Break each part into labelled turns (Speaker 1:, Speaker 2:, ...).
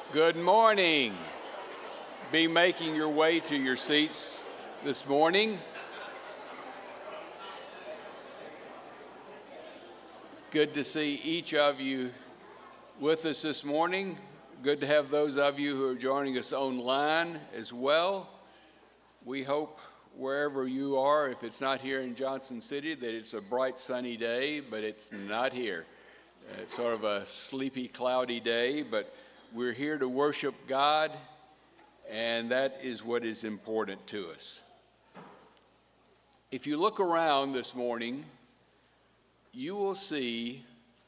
Speaker 1: Good morning. Be making your way to your seats this morning. Good to see each of you with us this morning. Good to have those of you who are joining us online as well. We hope wherever you are, if it's not here in Johnson City, that it's a bright sunny day, but it's not here. It's sort of a sleepy, cloudy day, but we're here to worship God, and that is what is important to us. If you look around this morning, you will see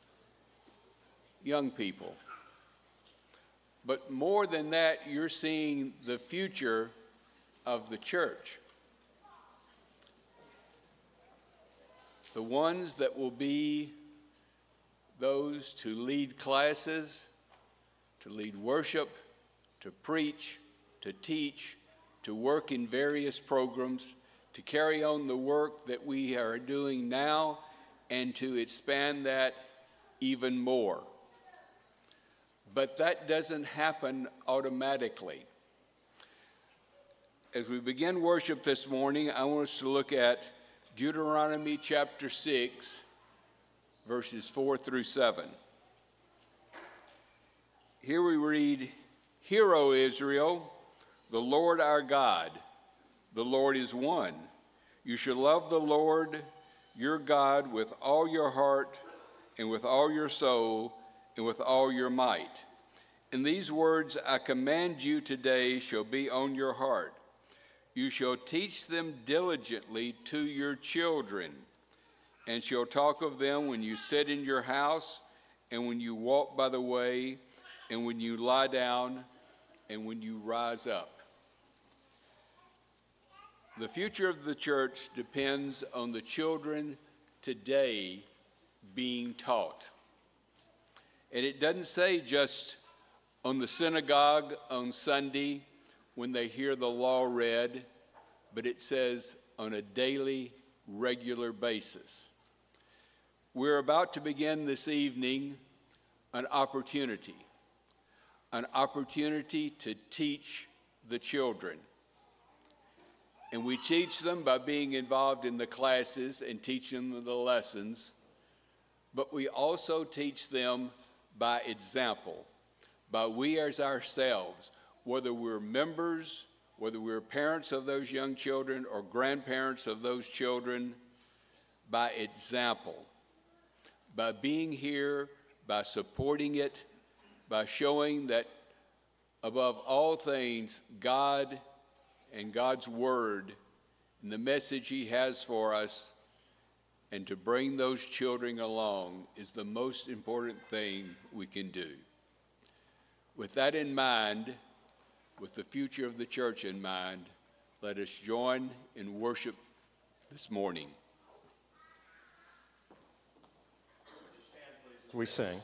Speaker 1: young people. But more than that, you're seeing the future of the church. The ones that will be those to lead classes, to lead worship, to preach, to teach, to work in various programs, to carry on the work that we are doing now, and to expand that even more. But that doesn't happen automatically. As we begin worship this morning, I want us to look at Deuteronomy chapter 6, verses 4 through 7. Here we read, "Hear, O Israel, the Lord our God, the Lord is one. You shall love the Lord your God with all your heart and with all your soul and with all your might. And these words I command you today shall be on your heart. You shall teach them diligently to your children, and shall talk of them when you sit in your house, and when you walk by the way, and when you lie down, and when you rise up." The future of the church depends on the children today being taught. And it doesn't say just on the synagogue on Sunday when they hear the law read, but it says on a daily, regular basis. We're about to begin this evening an opportunity to teach the children. And we teach them by being involved in the classes and teaching them the lessons, but we also teach them by example, by we as ourselves, whether we're members, whether we're parents of those young children or grandparents of those children, by example, by being here, by supporting it, by showing that above all things, God and God's Word and the message He has for us, and to bring those children along is the most important thing we can do. With that in mind, with the future of the church in mind, let us join in worship this morning.
Speaker 2: We sing.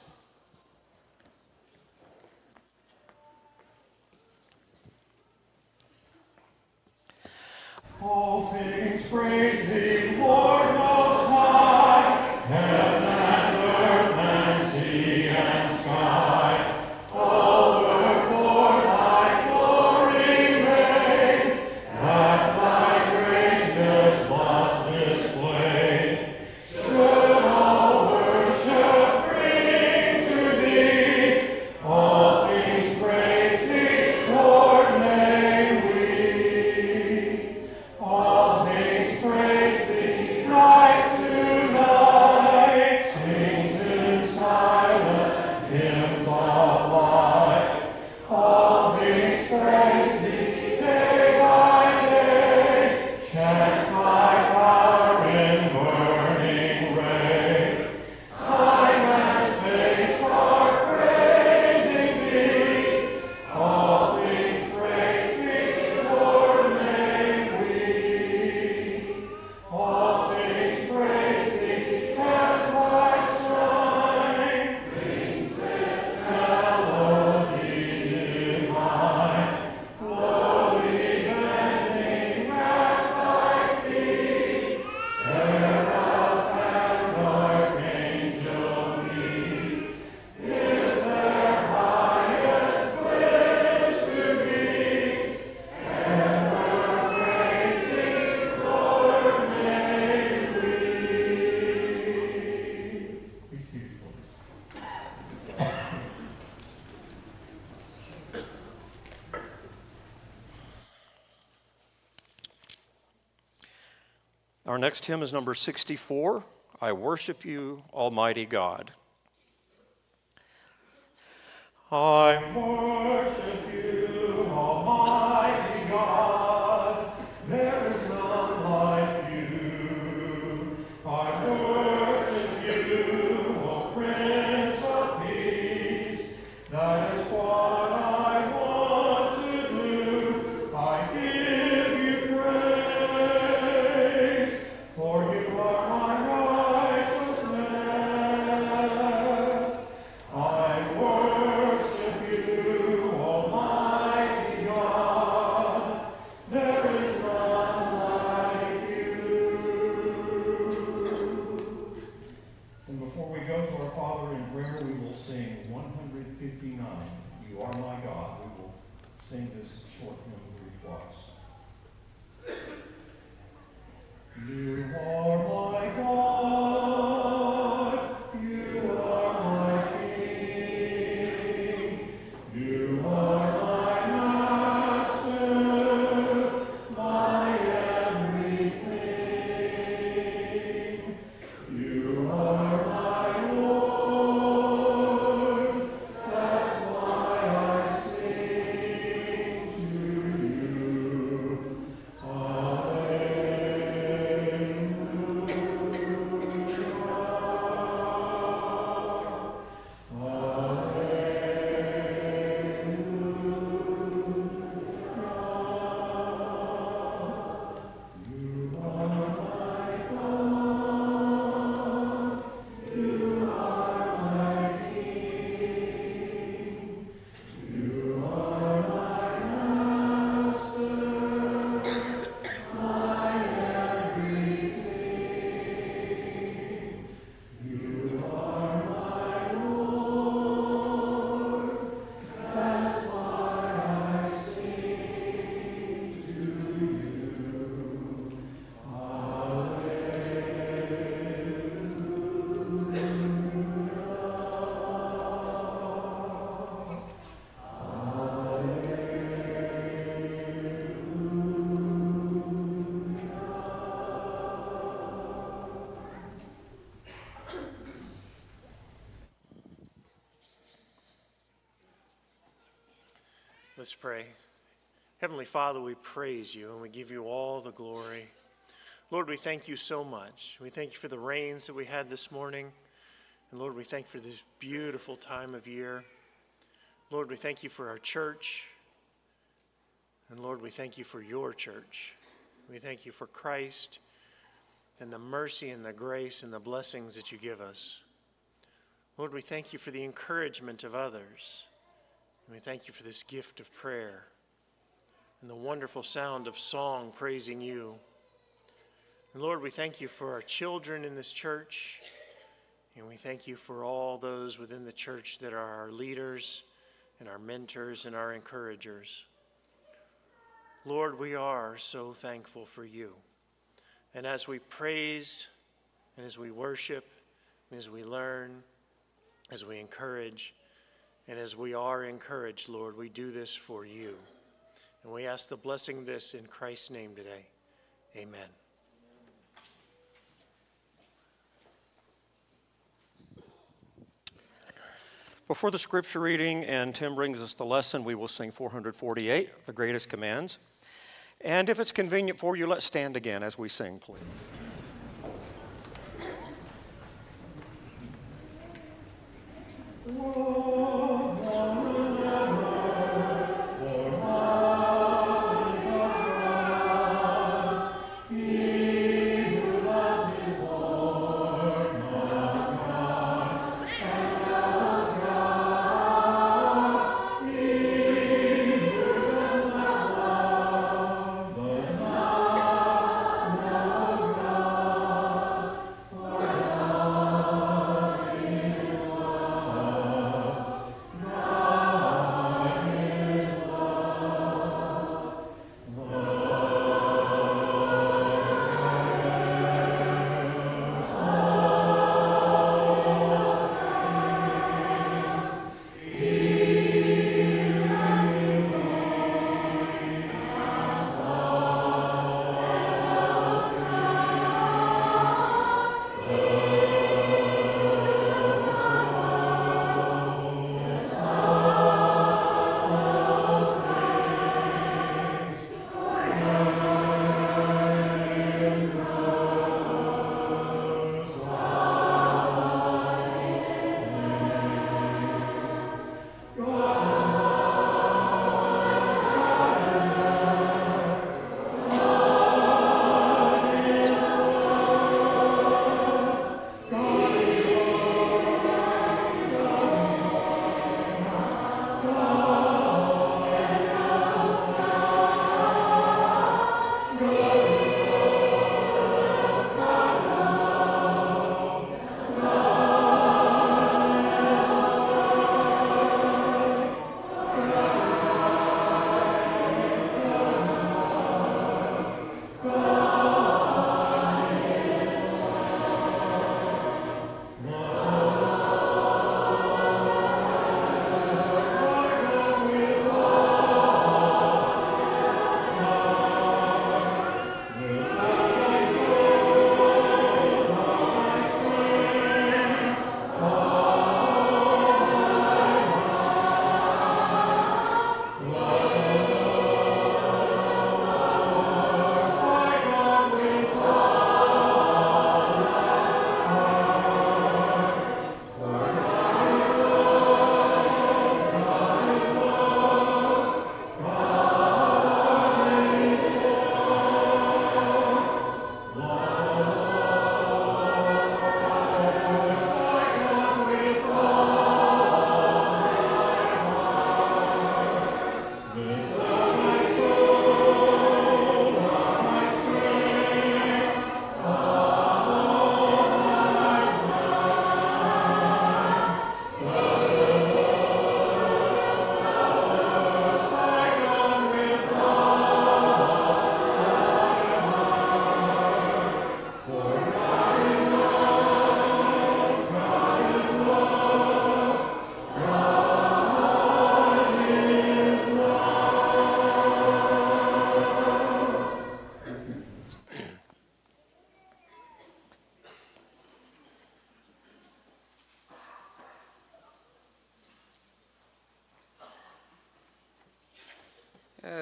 Speaker 2: All things praise thee, Lord most high, heaven and earth and sea and sky, all were for thy glory made, that thy greatness was displayed. Should all worship bring to thee, all things praise thee, Lord, may we. All things praise thee.
Speaker 3: Our next hymn is number 64, I Worship You, Almighty God.
Speaker 2: I worship you, Almighty God. There is none like you. I worship you, O Prince of Peace. That is what I want to do. I give you praise, for you are my righteousness. I worship you, Almighty God. There is none like you. And before we go to our Father in prayer, we will sing 159, You Are My God. We will sing this short hymn twice. You are my God. You are my King. You are my Master, my everything. You are my Lord. That's why I sing to you.
Speaker 4: Let's pray. Heavenly Father, we praise you and we give you all the glory. Lord, we thank you so much. We thank you for the rains that we had this morning. And Lord, we thank you for this beautiful time of year. Lord, we thank you for our church. And Lord, we thank you for your church. We thank you for Christ and the mercy and the grace and the blessings that you give us. Lord, we thank you for the encouragement of others. And we thank you for this gift of prayer and the wonderful sound of song praising you. And Lord, we thank you for our children in this church. And we thank you for all those within the church that are our leaders and our mentors and our encouragers. Lord, we are so thankful for you. And as we praise and as we worship and as we learn, as we encourage, and as we are encouraged, Lord, we do this for you. And we ask the blessing of this in Christ's name today. Amen.
Speaker 3: Before the scripture reading and Tim brings us the lesson, we will sing 448, The Greatest Commands. And if it's convenient for you, let's stand again as we sing, please.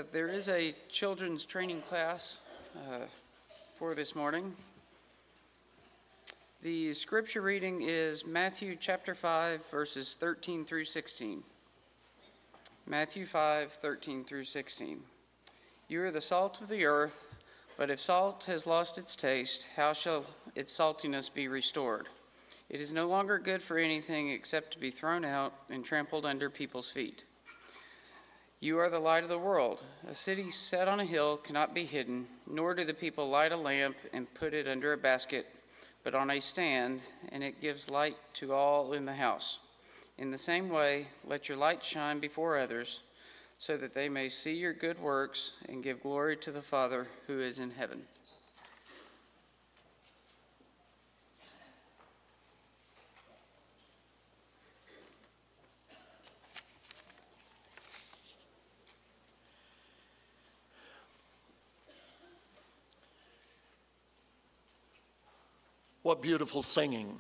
Speaker 5: There is a children's training class for this morning. The scripture reading is Matthew chapter 5, verses 13 through 16. Matthew 5, 13 through 16. You are the salt of the earth, but if salt has lost its taste, how shall its saltiness be restored? It is no longer good for anything except to be thrown out and trampled under people's feet. You are the light of the world. A city set on a hill cannot be hidden, nor do the people light a lamp and put it under a basket, but on a stand, and it gives light to all in the house. In the same way, let your light shine before others, so that they may see your good works and give glory to the Father who is in heaven.
Speaker 6: What beautiful singing.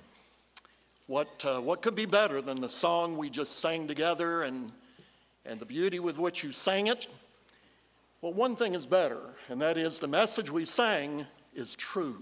Speaker 6: What could be better than the song we just sang together and the beauty with which you sang it? Well, one thing is better, and that is the message we sang is true.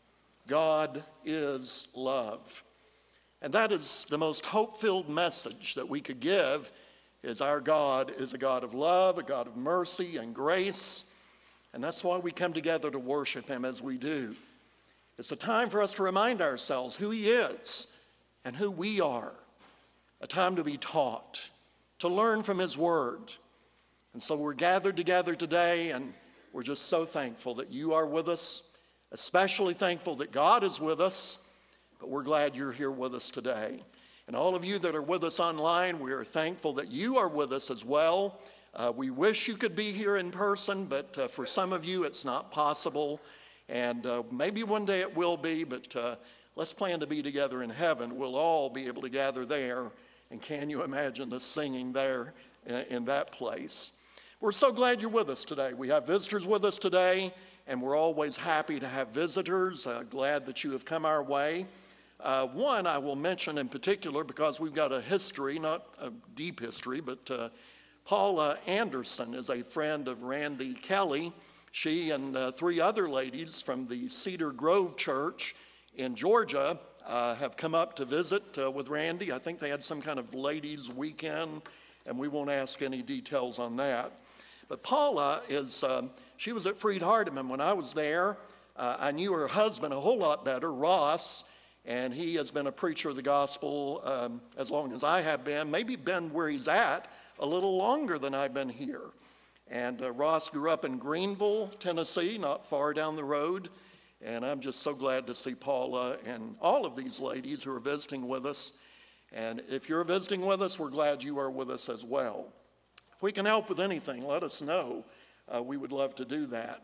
Speaker 6: God is love. And that is the most hope-filled message that we could give, is our God is a God of love, a God of mercy and grace. And that's why we come together to worship him as we do. It's a time for us to remind ourselves who he is and who we are. A time to be taught, to learn from his word. And so we're gathered together today, and we're just so thankful that you are with us, especially thankful that God is with us, but we're glad you're here with us today. And all of you that are with us online, we are thankful that you are with us as well. We wish you could be here in person, but for some of you it's not possible. And maybe one day it will be, but let's plan to be together in heaven. We'll all be able to gather there. And can you imagine the singing there in that place? We're so glad you're with us today. We have visitors with us today, and we're always happy to have visitors. Glad that you have come our way. One I will mention in particular because we've got a history, not a deep history, but Paula Anderson is a friend of Randy Kelly. She and three other ladies from the Cedar Grove Church in Georgia have come up to visit with Randy. I think they had some kind of ladies' weekend, and we won't ask any details on that. But Paula she was at Freed Hardeman when I was there. I knew her husband a whole lot better, Ross, and he has been a preacher of the gospel as long as I have been, maybe been where he's at a little longer than I've been here. And Ross grew up in Greenville, Tennessee, not far down the road. And I'm just so glad to see Paula and all of these ladies who are visiting with us. And if you're visiting with us, we're glad you are with us as well. If we can help with anything, let us know. We would love to do that.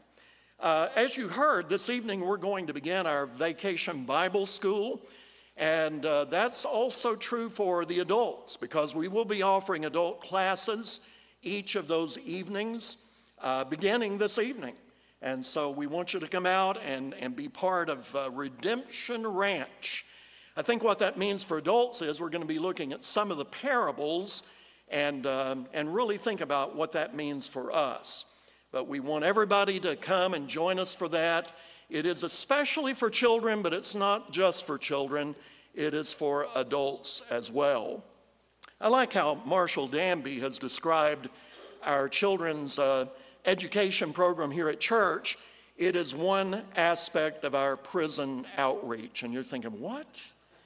Speaker 6: As you heard, this evening we're going to begin our Vacation Bible School. And that's also true for the adults, because we will be offering adult classes each of those evenings, beginning this evening. And so we want you to come out and be part of Redemption Ranch. I think what that means for adults is we're going to be looking at some of the parables and really think about what that means for us. But we want everybody to come and join us for that. It is especially for children, but it's not just for children. It is for adults as well. I like how Marshall Danby has described our children's education program here at church. It is one aspect of our prison outreach. And you're thinking, what?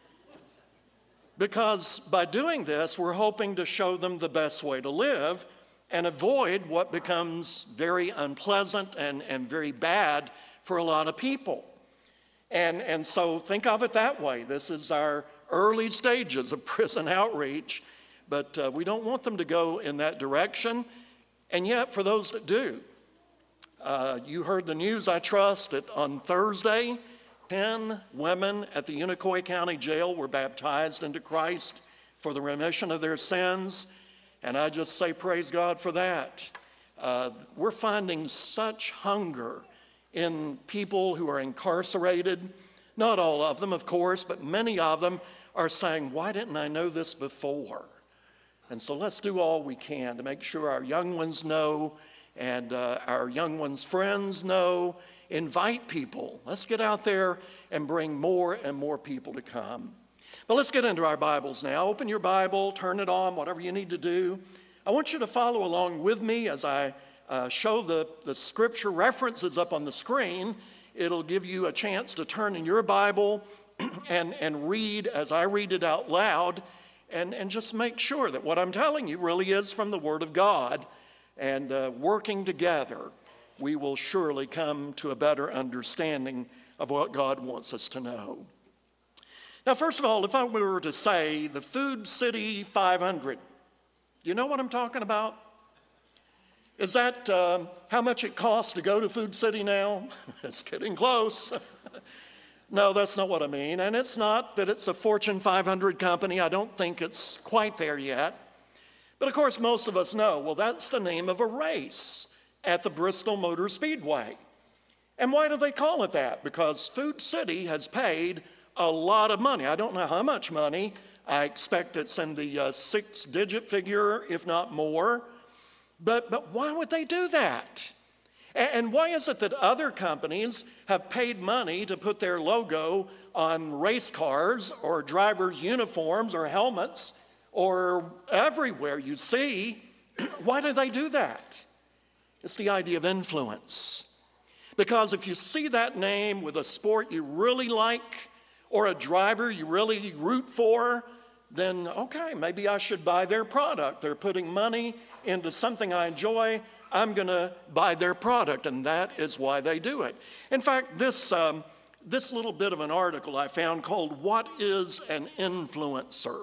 Speaker 6: Because by doing this, we're hoping to show them the best way to live and avoid what becomes very unpleasant and very bad for a lot of people. And so think of it that way. This is our early stages of prison outreach. But we don't want them to go in that direction. And yet, for those that do, you heard the news, I trust, that on Thursday, 10 women at the Unicoi County Jail were baptized into Christ for the remission of their sins. And I just say praise God for that. We're finding such hunger in people who are incarcerated. Not all of them, of course, but many of them are saying, why didn't I know this before? And so let's do all we can to make sure our young ones know and our young ones' friends know. Invite people. Let's get out there and bring more and more people to come. But let's get into our Bibles now. Open your Bible, turn it on, whatever you need to do. I want you to follow along with me as I show the scripture references up on the screen. It'll give you a chance to turn in your Bible and read as I read it out loud, and just make sure that what I'm telling you really is from the Word of God. And working together, we will surely come to a better understanding of what God wants us to know. Now, first of all, if I were to say the Food City 500, do you know what I'm talking about? Is that how much it costs to go to Food City now? It's getting close. No, that's not what I mean. And it's not that it's a Fortune 500 company. I don't think it's quite there yet. But of course, most of us know, well, that's the name of a race at the Bristol Motor Speedway. And why do they call it that? Because Food City has paid a lot of money. I don't know how much money. I expect it's in the six-digit figure, if not more. But why would they do that? And why is it that other companies have paid money to put their logo on race cars or drivers' uniforms or helmets or everywhere you see? Why do they do that? It's the idea of influence. Because if you see that name with a sport you really like or a driver you really root for, then okay, maybe I should buy their product. They're putting money into something I enjoy. I'm going to buy their product, and that is why they do it. In fact, this little bit of an article I found called "What is an Influencer?"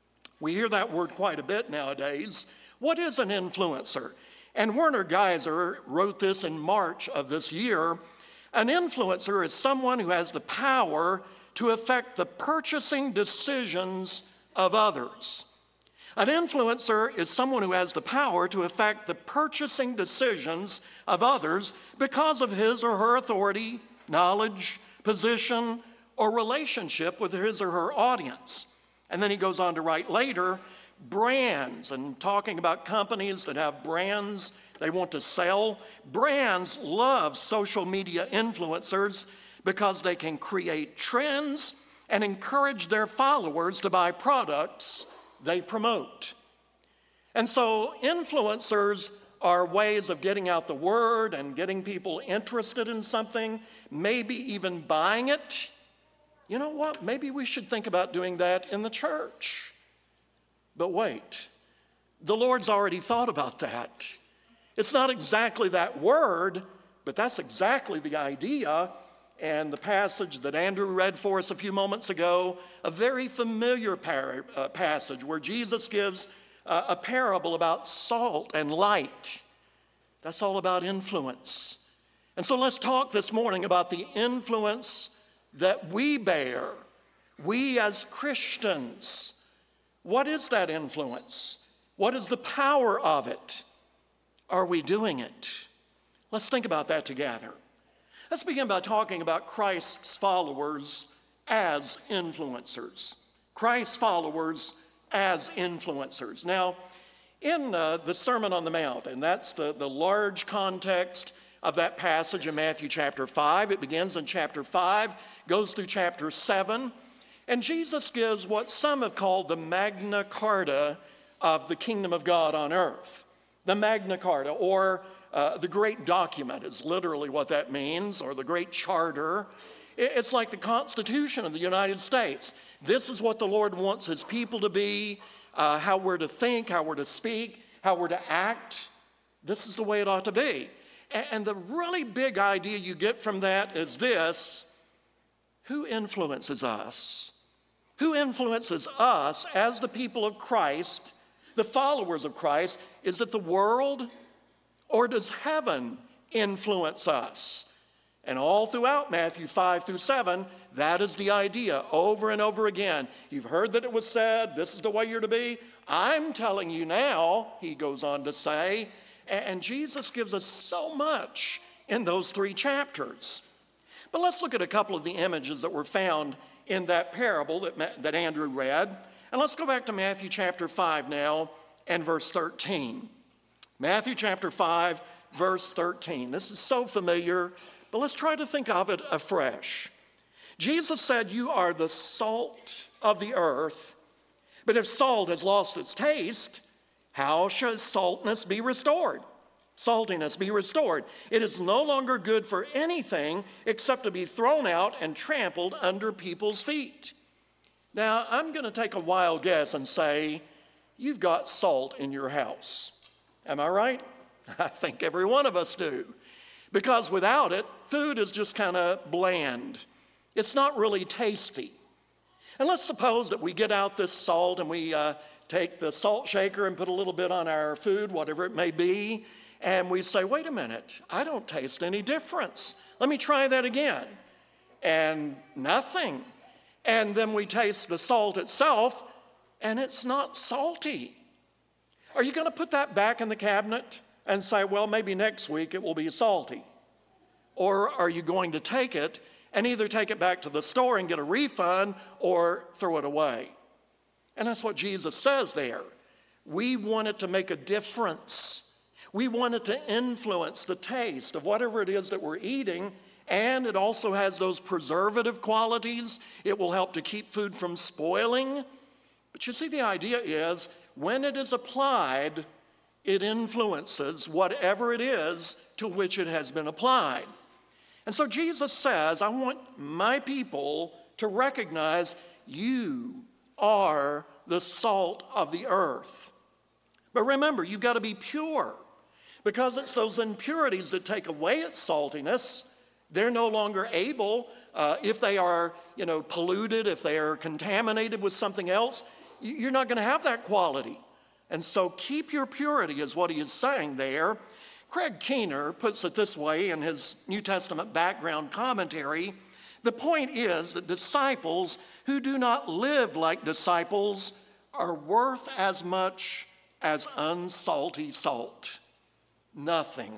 Speaker 6: We hear that word quite a bit nowadays. What is an influencer? And Werner Geiser wrote this in March of this year. An influencer is someone who has the power to affect the purchasing decisions of others. An influencer is someone who has the power to affect the purchasing decisions of others because of his or her authority, knowledge, position, or relationship with his or her audience. And then he goes on to write later, brands, and talking about companies that have brands they want to sell. Brands love social media influencers because they can create trends and encourage their followers to buy products they promote. And so influencers are ways of getting out the word and getting people interested in something, maybe even buying it. You know what? Maybe we should think about doing that in the church. But wait, the Lord's already thought about that. It's not exactly that word, but that's exactly the idea. And the passage that Andrew read for us a few moments ago, a very familiar passage where Jesus gives a parable about salt and light. That's all about influence. And so let's talk this morning about the influence that we bear, we as Christians. What is that influence? What is the power of it? Are we doing it? Let's think about that together. Let's begin by talking about Christ's followers as influencers. Christ's followers as influencers. Now, in the Sermon on the Mount, and that's the large context of that passage in Matthew chapter 5. It begins in chapter 5, goes through chapter 7, and Jesus gives what some have called the Magna Carta of the kingdom of God on earth. The Magna Carta, or the great document is literally what that means, or the great charter. It's like the Constitution of the United States. This is what the Lord wants his people to be, how we're to think, how we're to speak, how we're to act. This is the way it ought to be. And the really big idea you get from that is this: who influences us? Who influences us as the people of Christ, the followers of Christ? Is it the world, or does heaven influence us? And all throughout Matthew 5 through 7, that is the idea over and over again. You've heard that it was said, this is the way you're to be. I'm telling you now, he goes on to say, and Jesus gives us so much in those 3 chapters. But let's look at a couple of the images that were found in that parable that Andrew read. And let's go back to Matthew chapter 5 now and verse 13. Matthew chapter 5, verse 13. This is so familiar, but let's try to think of it afresh. Jesus said, you are the salt of the earth, but if salt has lost its taste, how shall saltiness be restored? Saltiness be restored. It is no longer good for anything except to be thrown out and trampled under people's feet. Now, I'm going to take a wild guess and say, you've got salt in your house. Am I right? I think every one of us do. Because without it, food is just kind of bland. It's not really tasty. And let's suppose that we get out this salt and we take the salt shaker and put a little bit on our food, whatever it may be, and we say, wait a minute, I don't taste any difference. Let me try that again. And nothing. And then we taste the salt itself, and it's not salty. Are you going to put that back in the cabinet and say, well, maybe next week it will be salty? Or are you going to take it and either take it back to the store and get a refund or throw it away? And that's what Jesus says there. We want it to make a difference. We want it to influence the taste of whatever it is that we're eating, and it also has those preservative qualities. It will help to keep food from spoiling. But you see, the idea is when it is applied, it influences whatever it is to which it has been applied. And so Jesus says, I want my people to recognize you are the salt of the earth. But remember, you've got to be pure, because it's those impurities that take away its saltiness. They're no longer able, if they are, polluted, if they are contaminated with something else, you're not going to have that quality. And so keep your purity is what he is saying there. Craig Keener puts it this way in his New Testament background commentary. The point is that disciples who do not live like disciples are worth as much as unsalty salt. Nothing.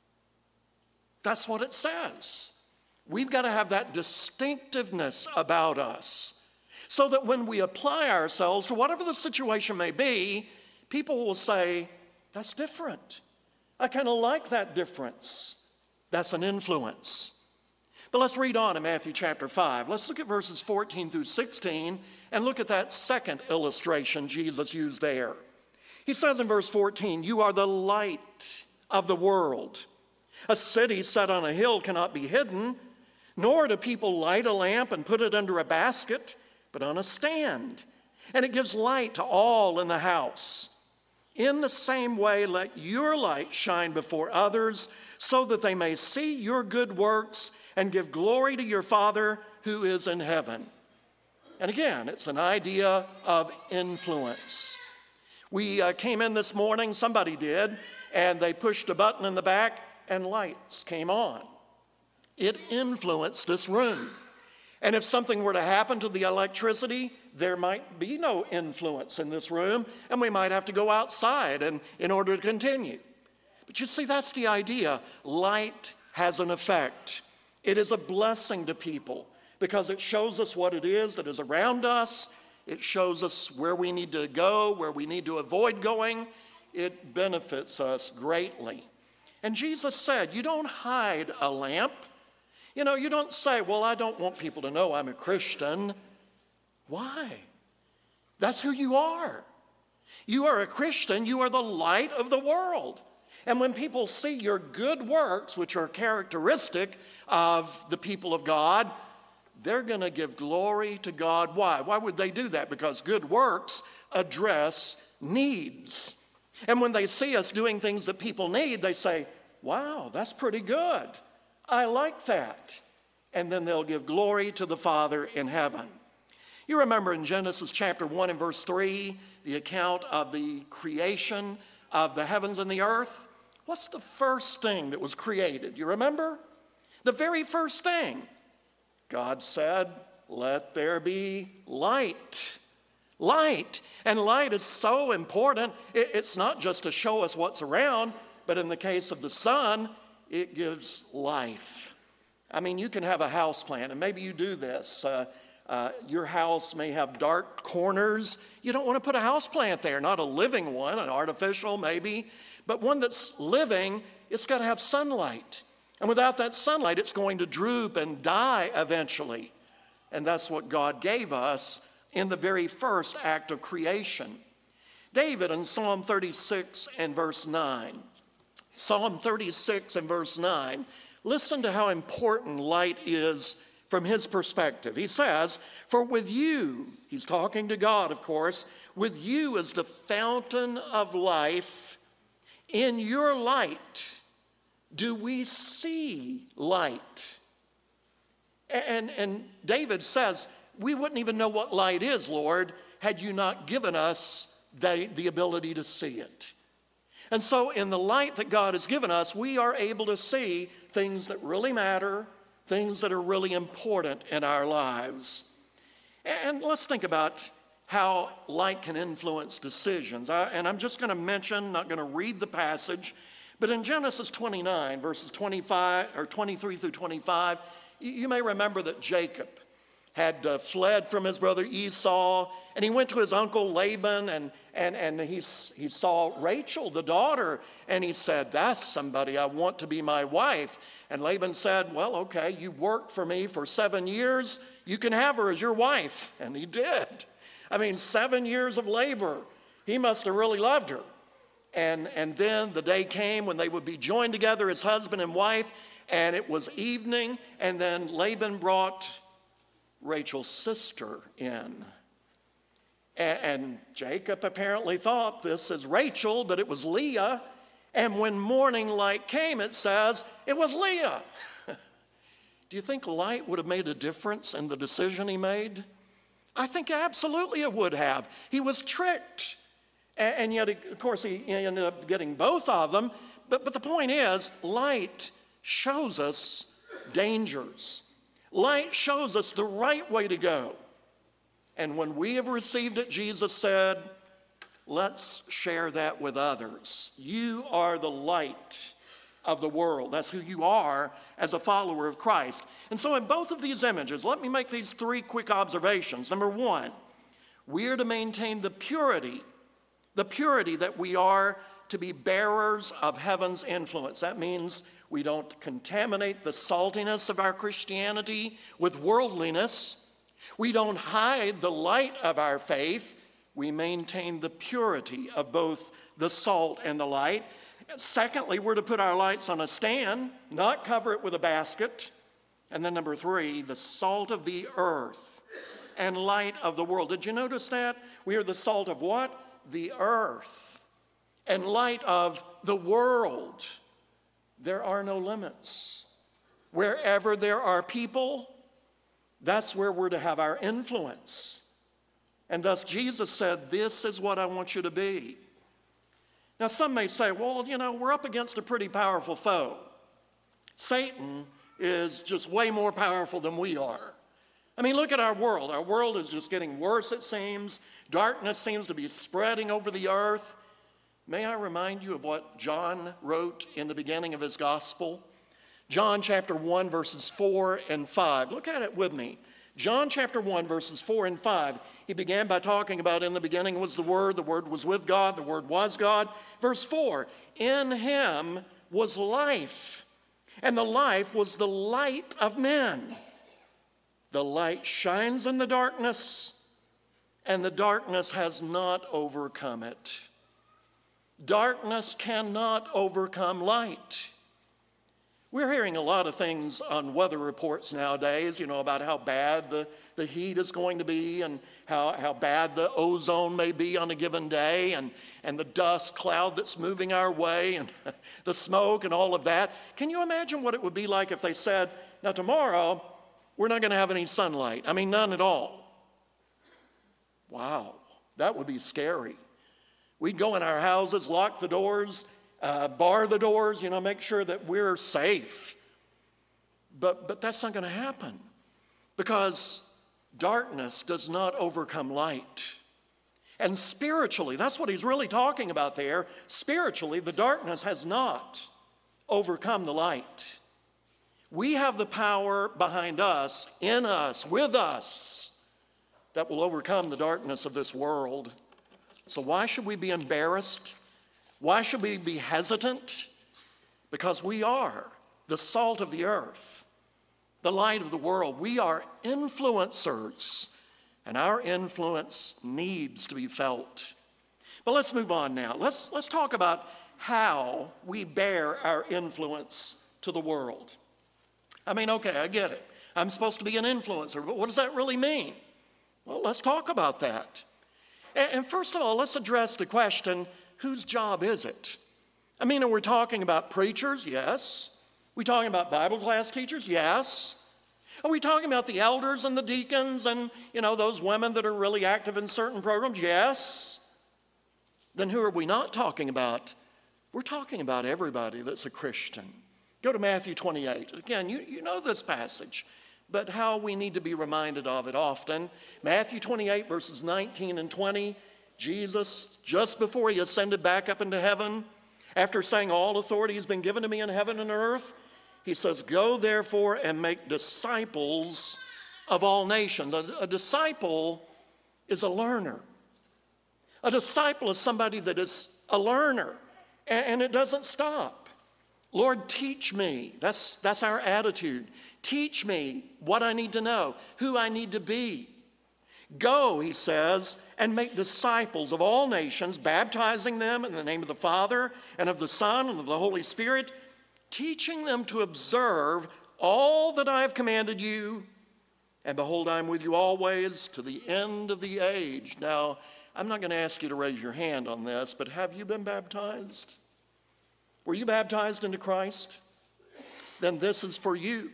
Speaker 6: That's what it says. We've got to have that distinctiveness about us so that when we apply ourselves to whatever the situation may be, people will say, that's different. I kind of like that difference. That's an influence. But let's read on in Matthew chapter 5. Let's look at verses 14 through 16 and look at that second illustration Jesus used there. He says in verse 14, you are the light of the world. A city set on a hill cannot be hidden, nor do people light a lamp and put it under a basket, but on a stand, and it gives light to all in the house. In the same way, let your light shine before others, so that they may see your good works and give glory to your Father who is in heaven. And again, it's an idea of influence. We came in this morning, somebody did, and they pushed a button in the back and lights came on. It influenced this room. And if something were to happen to the electricity, there might be no influence in this room, and we might have to go outside in order to continue. But you see, that's the idea. Light has an effect. It is a blessing to people because it shows us what it is that is around us. It shows us where we need to go, where we need to avoid going. It benefits us greatly. And Jesus said, you don't hide a lamp. You don't say, well, I don't want people to know I'm a Christian. Why? That's who you are. You are a Christian. You are the light of the world. And when people see your good works, which are characteristic of the people of God, they're going to give glory to God. Why? Why would they do that? Because good works address needs. And when they see us doing things that people need, they say, wow, that's pretty good. I like that. And then they'll give glory to the Father in heaven. You remember in Genesis chapter 1 and verse 3, the account of the creation of the heavens and the earth. What's the first thing that was created? You remember? The very first thing. God said, let there be light. Light. And light is so important. It's not just to show us what's around, but in the case of the sun, it gives life. I mean, you can have a house plan, and maybe you do this. Your house may have dark corners. You don't want to put a house plant there, not a living one, an artificial maybe, but one that's living it's got to have sunlight. And without that sunlight, it's going to droop and die eventually. And that's what God gave us in the very first act of creation. David in Psalm 36 and verse 9. Psalm 36 and verse 9. Listen to how important light is from his perspective. He says, "For with you," he's talking to God, of course, "with you is the fountain of life. In your light do we see light." And David says, we wouldn't even know what light is, Lord, had you not given us the ability to see it. And so in the light that God has given us, we are able to see things that really matter, things that are really important in our lives. And let's think about how light can influence decisions. And I'm just going to mention, not going to read the passage, but in Genesis 29, verses 23 through 25, you may remember that Jacob had fled from his brother Esau, and he went to his uncle Laban, and he saw Rachel, the daughter, and he said, "That's somebody I want to be my wife." And Laban said, "Well, okay, you worked for me for 7 years, you can have her as your wife." And he did. I mean, 7 years of labor. He must have really loved her. And then the day came when they would be joined together as husband and wife, and it was evening, and then Laban brought Rachel's sister in. And Jacob apparently thought this is Rachel, but it was Leah. And when morning light came, it says it was Leah. Do you think light would have made a difference in the decision he made? I think absolutely it would have. He was tricked. And yet, of course, he ended up getting both of them. But the point is, light shows us dangers. Light shows us the right way to go. And when we have received it, Jesus said, let's share that with others. You are the light of the world. That's who you are as a follower of Christ. And so in both of these images, let me make these 3 quick observations. Number 1, we are to maintain the purity that we are to be bearers of heaven's influence. That means we don't contaminate the saltiness of our Christianity with worldliness. We don't hide the light of our faith. We maintain the purity of both the salt and the light. Secondly, we're to put our lights on a stand, not cover it with a basket. And then number 3, the salt of the earth and light of the world. Did you notice that? We are the salt of what? The earth and light of the world. There are no limits. Wherever there are people, that's where we're to have our influence. And thus Jesus said, this is what I want you to be. Now some may say, well, we're up against a pretty powerful foe. Satan is just way more powerful than we are. I mean, look at our world. Our world is just getting worse, it seems. Darkness seems to be spreading over the earth. May I remind you of what John wrote in the beginning of his gospel? John chapter 1, verses 4 and 5. Look at it with me. John chapter 1, verses 4 and 5. He began by talking about in the beginning was the Word was with God, the Word was God. Verse 4, in him was life, and the life was the light of men. The light shines in the darkness, and the darkness has not overcome it. Darkness cannot overcome light. We're hearing a lot of things on weather reports nowadays, about how bad the heat is going to be and how bad the ozone may be on a given day and the dust cloud that's moving our way and the smoke and all of that. Can you imagine what it would be like if they said, now tomorrow we're not going to have any sunlight? I mean, none at all. Wow, that would be scary. We'd go in our houses, lock the doors, bar the doors, make sure that we're safe. But that's not going to happen because darkness does not overcome light. And spiritually, that's what he's really talking about there. Spiritually, the darkness has not overcome the light. We have the power behind us, in us, with us, that will overcome the darkness of this world. So why should we be embarrassed? Why should we be hesitant? because we are the salt of the earth, the light of the world. We are influencers, and our influence needs to be felt. But let's move on now. Let's talk about how we bear our influence to the world. I mean, okay, I get it. I'm supposed to be an influencer, but what does that really mean? Well, let's talk about that. And first of all, let's address the question, whose job is it? I mean, are we talking about preachers? Yes. Are we talking about Bible class teachers? Yes. Are we talking about the elders and the deacons and, those women that are really active in certain programs? Yes. Then who are we not talking about? We're talking about everybody that's a Christian. Go to Matthew 28. Again, you know this passage, but how we need to be reminded of it often. Matthew 28, verses 19 and 20. Jesus, just before he ascended back up into heaven, after saying all authority has been given to me in heaven and earth, he says, go therefore and make disciples of all nations. A disciple is a learner. A disciple is somebody that is a learner, and it doesn't stop. Lord, teach me. That's our attitude. Teach me what I need to know, who I need to be. Go, he says, and make disciples of all nations, baptizing them in the name of the Father and of the Son and of the Holy Spirit, teaching them to observe all that I have commanded you. And behold, I am with you always to the end of the age. Now, I'm not going to ask you to raise your hand on this, but have you been baptized? Were you baptized into Christ? Then this is for you.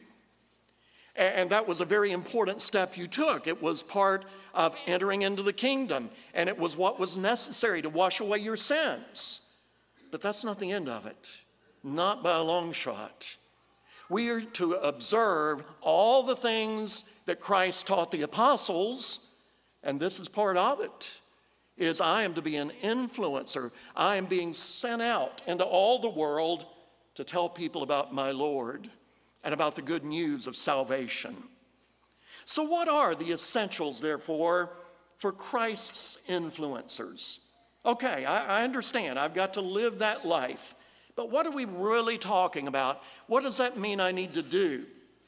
Speaker 6: And that was a very important step you took. It was part of entering into the kingdom, and it was what was necessary to wash away your sins. But that's not the end of it, not by a long shot. We are to observe all the things that Christ taught the apostles, and this is part of it, is I am to be an influencer. I am being sent out into all the world to tell people about my Lord and about the good news of salvation. So what are the essentials, therefore, for Christ's influencers? Okay, I understand. I've got to live that life. But what are we really talking about? What does that mean I need to do?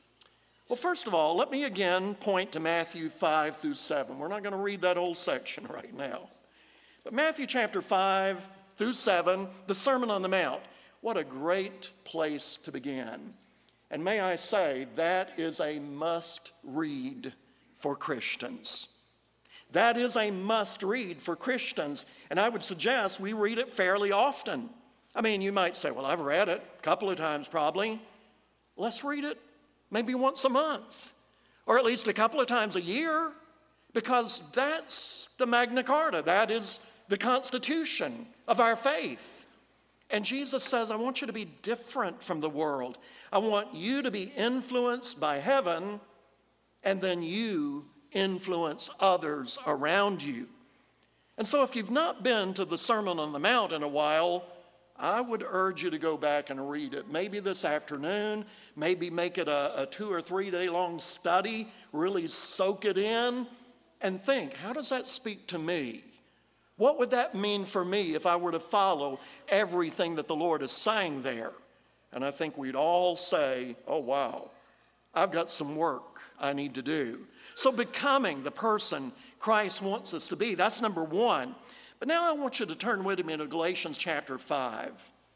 Speaker 6: Well, first of all, let me again point to Matthew 5 through 7. We're not going to read that whole section right now. But Matthew chapter 5 through 7, the Sermon on the Mount. What a great place to begin. And may I say, that is a must-read for Christians. That is a must-read for Christians. And I would suggest we read it fairly often. I mean, you might say, well, I've read it a couple of times probably. Let's read it maybe once a month, or at least a couple of times a year, because that's the Magna Carta. That is the Constitution of our faith. And Jesus says, I want you to be different from the world. I want you to be influenced by heaven, and then you influence others around you. And so if you've not been to the Sermon on the Mount in a while, I would urge you to go back and read it. Maybe this afternoon, maybe make it a 2 or 3 day long study, really soak it in, and think, how does that speak to me? What would that mean for me if I were to follow everything that the Lord is saying there? And I think we'd all say, oh, wow, I've got some work I need to do. So becoming the person Christ wants us to be, that's number one. But now I want you to turn with me to Galatians chapter 5.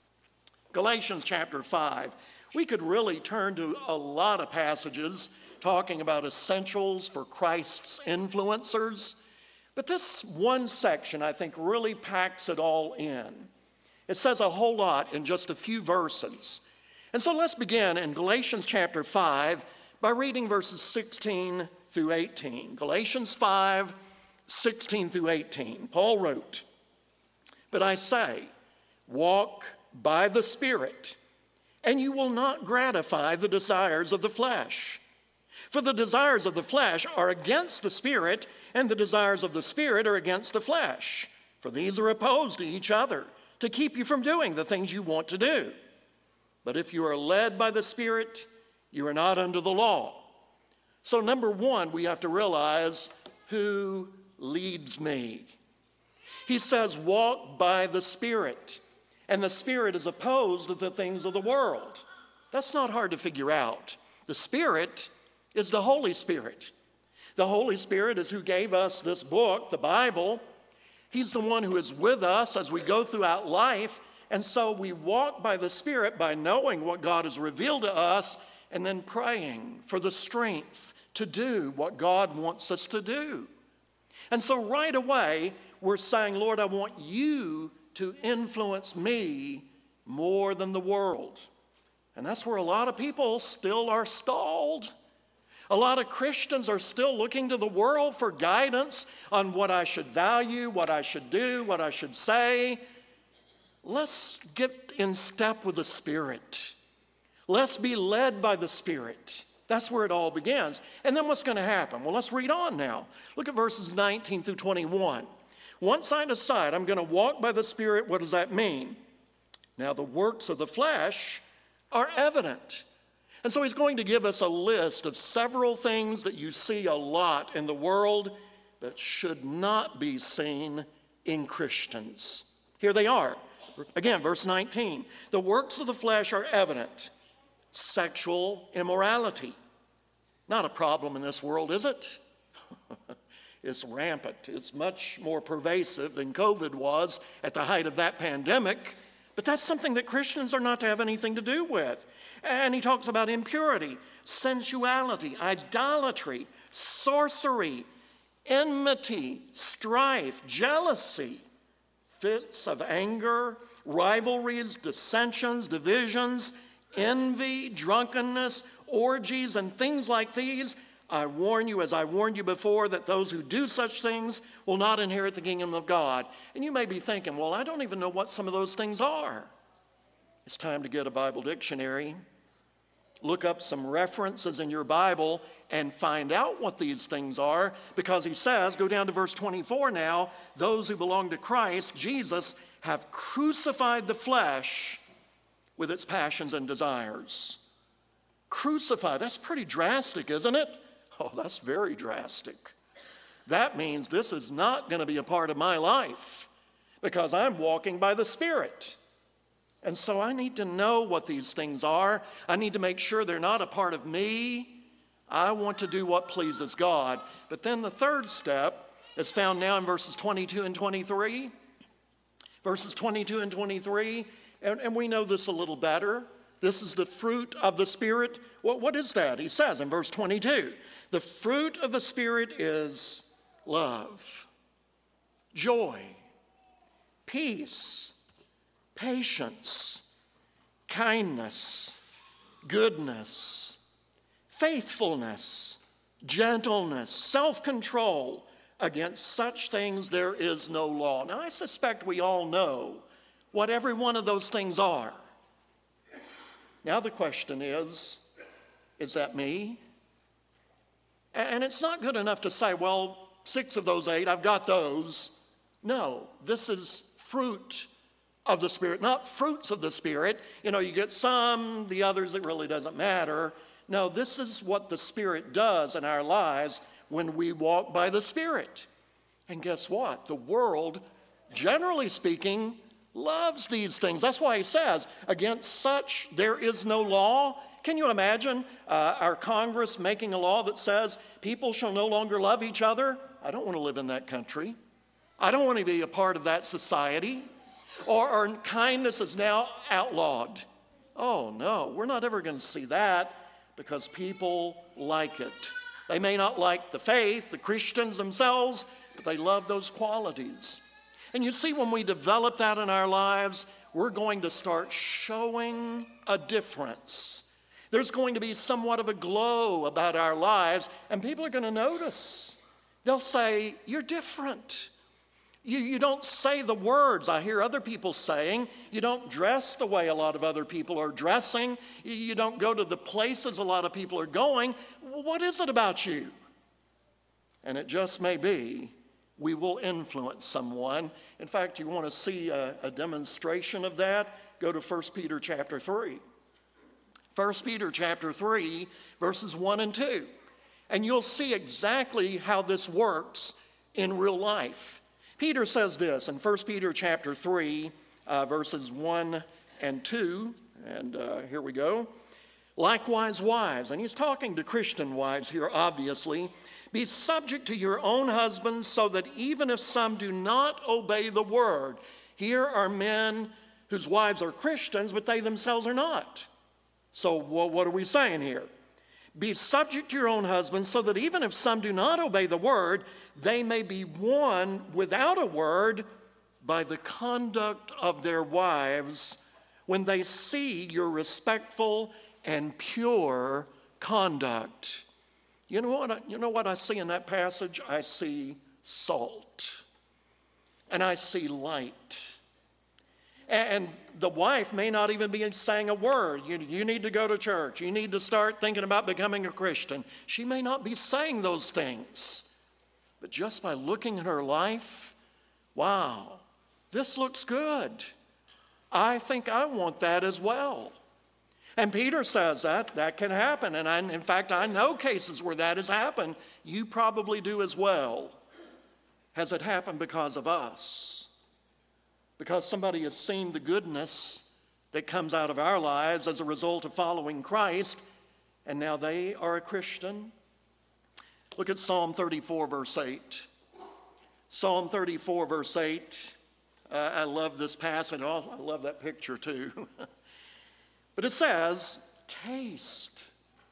Speaker 6: Galatians chapter 5. We could really turn to a lot of passages talking about essentials for Christ's influencers. But this one section, I think, really packs it all in. It says a whole lot in just a few verses. And so let's begin in Galatians chapter 5 by reading verses 16 through 18. Galatians 5, 16 through 18. Paul wrote, but I say, walk by the Spirit, and you will not gratify the desires of the flesh. For the desires of the flesh are against the Spirit, and the desires of the Spirit are against the flesh. For these are opposed to each other, to keep you from doing the things you want to do. But if you are led by the Spirit, you are not under the law. So number one, we have to realize who leads me. He says, walk by the Spirit. and the Spirit is opposed to the things of the world. That's not hard to figure out. The Spirit is the Holy Spirit. The Holy Spirit is who gave us this book, the Bible. He's the one who is with us as we go throughout life. And so we walk by the Spirit by knowing what God has revealed to us and then praying for the strength to do what God wants us to do. And so right away, we're saying, Lord, I want you to influence me more than the world. And that's where a lot of people still are stalled. A lot of Christians are still looking to the world for guidance on what I should value, what I should do, what I should say. Let's get in step with the Spirit. Let's be led by the Spirit. That's where it all begins. And then what's going to happen? Well, let's read on now. Look at verses 19 through 21. Once I decide I'm going to walk by the Spirit, what does that mean? Now, the works of the flesh are evident. And so he's going to give us a list of several things that you see a lot in the world that should not be seen in Christians. Here they are. Again, verse 19. The works of the flesh are evident. Sexual immorality. Not a problem in this world, is it? It's rampant. It's much more pervasive than COVID was at the height of that pandemic. But that's something that Christians are not to have anything to do with. And he talks about impurity, sensuality, idolatry, sorcery, enmity, strife, jealousy, fits of anger, rivalries, dissensions, divisions, envy, drunkenness, orgies, and things like these. I warn you, as I warned you before, that those who do such things will not inherit the kingdom of God. And you may be thinking, well, I don't even know what some of those things are. It's time to get a Bible dictionary. Look up some references in your Bible and find out what these things are, because he says, go down to verse 24 now, those who belong to Christ, Jesus, have crucified the flesh with its passions and desires. Crucified, that's pretty drastic, isn't it? Oh, that's very drastic. That means this is not going to be a part of my life because I'm walking by the Spirit. And so I need to know what these things are. I need to make sure they're not a part of me. I want to do what pleases God. But then the third step is found now in verses 22 and 23. Verses 22 and 23, and we know this a little better. This is the fruit of the Spirit. What is that? He says in verse 22, the fruit of the Spirit is love, joy, peace, patience, kindness, goodness, faithfulness, gentleness, self-control. Against such things there is no law. Now, I suspect we all know what every one of those things are. Now the question is that me? And it's not good enough to say, well, 6 of those 8, I've got those. No, this is fruit of the Spirit, not fruits of the Spirit. You know, you get some, the others, it really doesn't matter. No, this is what the Spirit does in our lives when we walk by the Spirit. And guess what? The world, generally speaking, loves these things. That's why he says, against such there is no law. Can you imagine our Congress making a law that says people shall no longer love each other? I don't want to live in that country. I don't want to be a part of that society. Or kindness is now outlawed. Oh no, we're not ever going to see that because people like it. They may not like the faith, the Christians themselves, but they love those qualities. And you see, when we develop that in our lives, we're going to start showing a difference. There's going to be somewhat of a glow about our lives, and people are going to notice. They'll say, you're different. You don't say the words I hear other people saying. You don't dress the way a lot of other people are dressing. You don't go to the places a lot of people are going. What is it about you? And it just may be we will influence someone. In fact, you want to see a demonstration of that? Go to 1 Peter chapter 3. 1 Peter chapter 3, verses 1 and 2. And you'll see exactly how this works in real life. Peter says this in 1 Peter chapter 3, verses 1 and 2. And here we go. Likewise, wives, and he's talking to Christian wives here, obviously, be subject to your own husbands, so that even if some do not obey the word, here are men whose wives are Christians, but they themselves are not. So what are we saying here? Be subject to your own husbands, so that even if some do not obey the word, they may be won without a word by the conduct of their wives when they see your respectful and pure conduct. You know what I see in that passage? I see salt. And I see light. And the wife may not even be saying a word. You need to go to church. You need to start thinking about becoming a Christian. She may not be saying those things. But just by looking at her life, wow, this looks good. I think I want that as well. And Peter says that can happen. And in fact, I know cases where that has happened. You probably do as well. Has it happened because of us? Because somebody has seen the goodness that comes out of our lives as a result of following Christ, and now they are a Christian? Look at Psalm 34, verse 8. Psalm 34, verse 8. I love this passage. I love that picture too. But it says, taste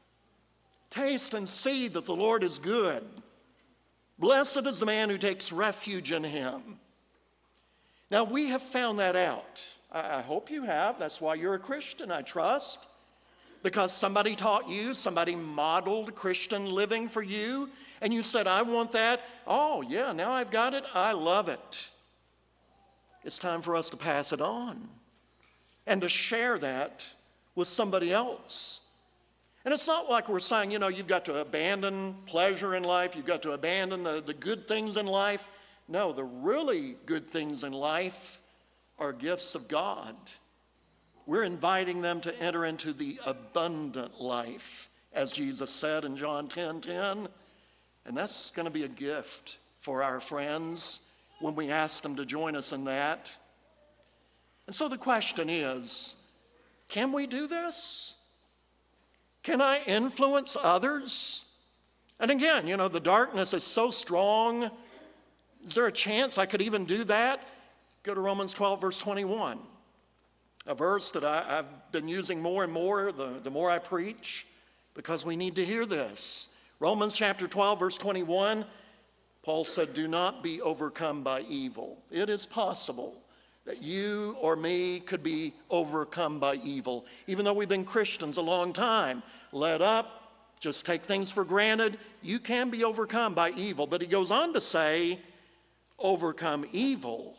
Speaker 6: and see that the Lord is good. Blessed is the man who takes refuge in him. Now, we have found that out. I hope you have. That's why you're a Christian, I trust. Because somebody taught you, somebody modeled Christian living for you, and you said, I want that. Oh, yeah, now I've got it. I love it. It's time for us to pass it on and to share that with somebody else. And it's not like we're saying, you've got to abandon pleasure in life, you've got to abandon the good things in life. No, the really good things in life are gifts of God. We're inviting them to enter into the abundant life, as Jesus said in John 10:10. And that's going to be a gift for our friends when we ask them to join us in that. And so the question is, can we do this? Can I influence others? And again, the darkness is so strong. Is there a chance I could even do that? Go to Romans 12, verse 21. A verse that I've been using more and more the more I preach, because we need to hear this. Romans chapter 12, verse 21, Paul said, do not be overcome by evil. It is possible that you or me could be overcome by evil. Even though we've been Christians a long time, let up, just take things for granted, you can be overcome by evil. But he goes on to say, overcome evil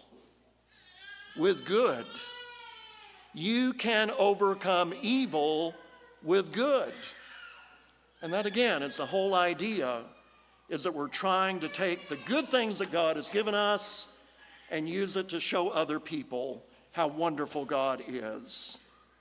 Speaker 6: with good. You can overcome evil with good. And that again is the whole idea, is that we're trying to take the good things that God has given us and use it to show other people how wonderful God is.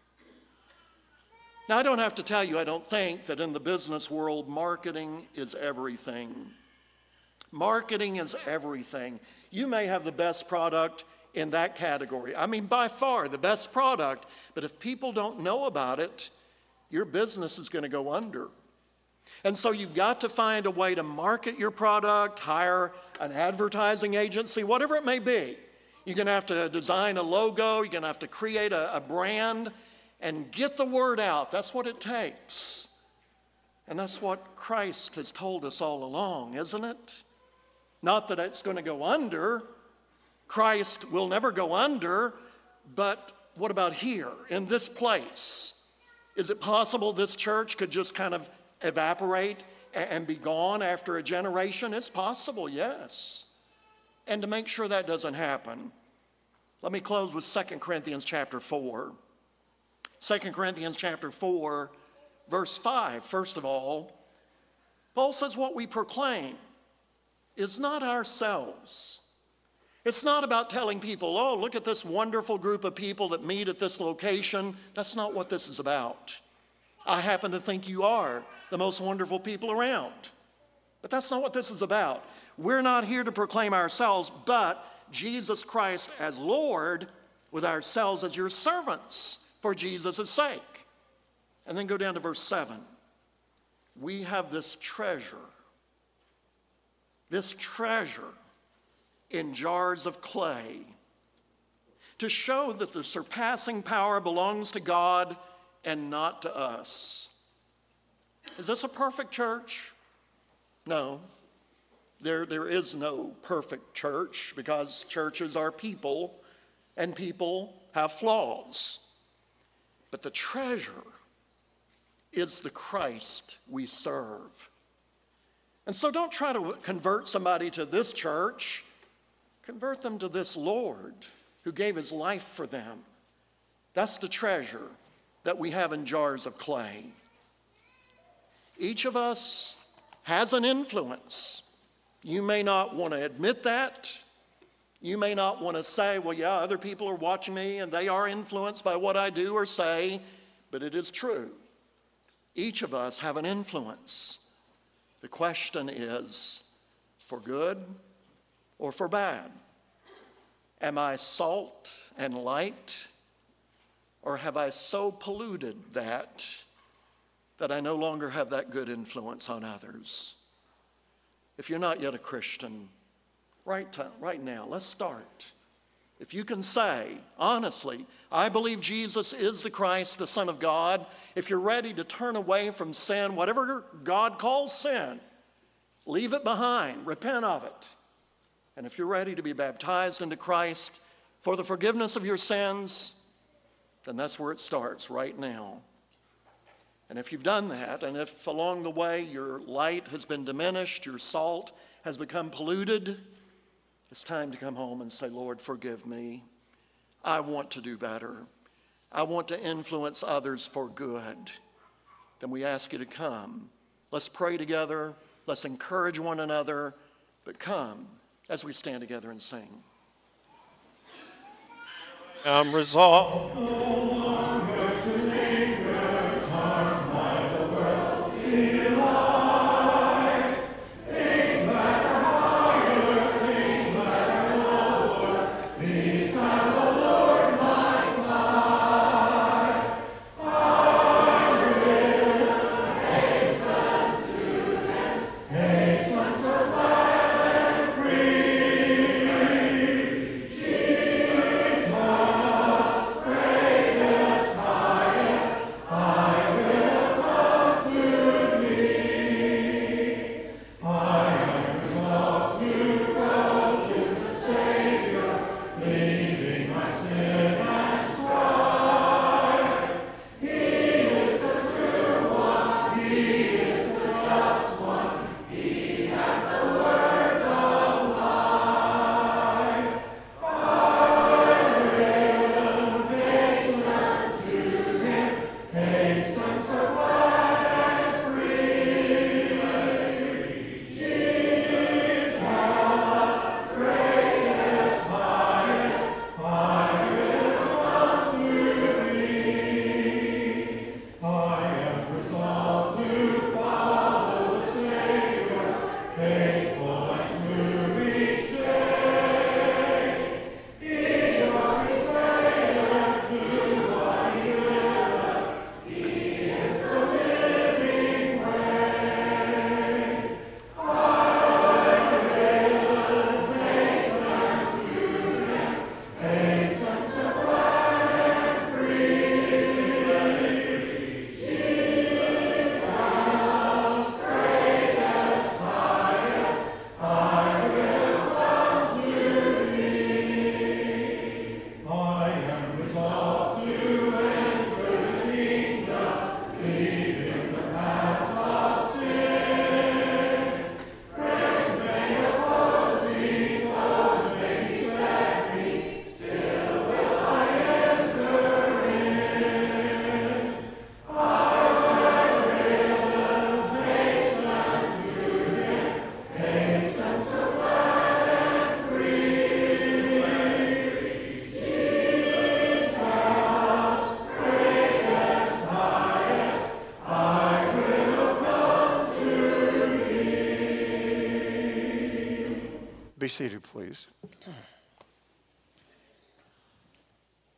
Speaker 6: Now, I don't have to tell you, I don't think that in the business world, marketing is everything. Marketing is everything. You may have the best product in that category. I mean, by far the best product, but if people don't know about it, your business is going to go under. And so you've got to find a way to market your product, hire an advertising agency, whatever it may be. You're going to have to design a logo, you're going to have to create a brand and get the word out. That's what it takes. And that's what Christ has told us all along, isn't it? Not that it's going to go under. Christ will never go under, but what about here, in this place? Is it possible this church could just kind of evaporate and be gone after a generation? It's possible, yes. And to make sure that doesn't happen, let me close with 2 Corinthians chapter 4. 2 Corinthians chapter 4, verse 5. First of all, Paul says what we proclaim is not ourselves. It's not about telling people, oh, look at this wonderful group of people that meet at this location. That's not what this is about. I happen to think you are the most wonderful people around. But that's not what this is about. We're not here to proclaim ourselves, but Jesus Christ as Lord with ourselves as your servants for Jesus' sake. And then go down to verse 7. We have this treasure in jars of clay to show that the surpassing power belongs to God and not to us. Is this a perfect church? No. There is no perfect church, because churches are people and people have flaws. But the treasure is the Christ we serve. And so don't try to convert somebody to this church. Convert them to this Lord who gave his life for them. That's the treasure that we have in jars of clay. Each of us has an influence. You may not want to admit that. You may not want to say, well, yeah, other people are watching me and they are influenced by what I do or say, but it is true. Each of us have an influence. The question is, for good or for bad? Am I salt and light, or have I so polluted that I no longer have that good influence on others? If you're not yet a Christian, right now, let's start. If you can say, honestly, I believe Jesus is the Christ, the Son of God, if you're ready to turn away from sin, whatever God calls sin, leave it behind, repent of it. And if you're ready to be baptized into Christ for the forgiveness of your sins, then that's where it starts, right now. And if you've done that, and if along the way your light has been diminished, your salt has become polluted, it's time to come home and say, Lord, forgive me. I want to do better. I want to influence others for good. Then we ask you to come. Let's pray together. Let's encourage one another. But come as we stand together and sing.
Speaker 3: I'm resolved. Be seated, please.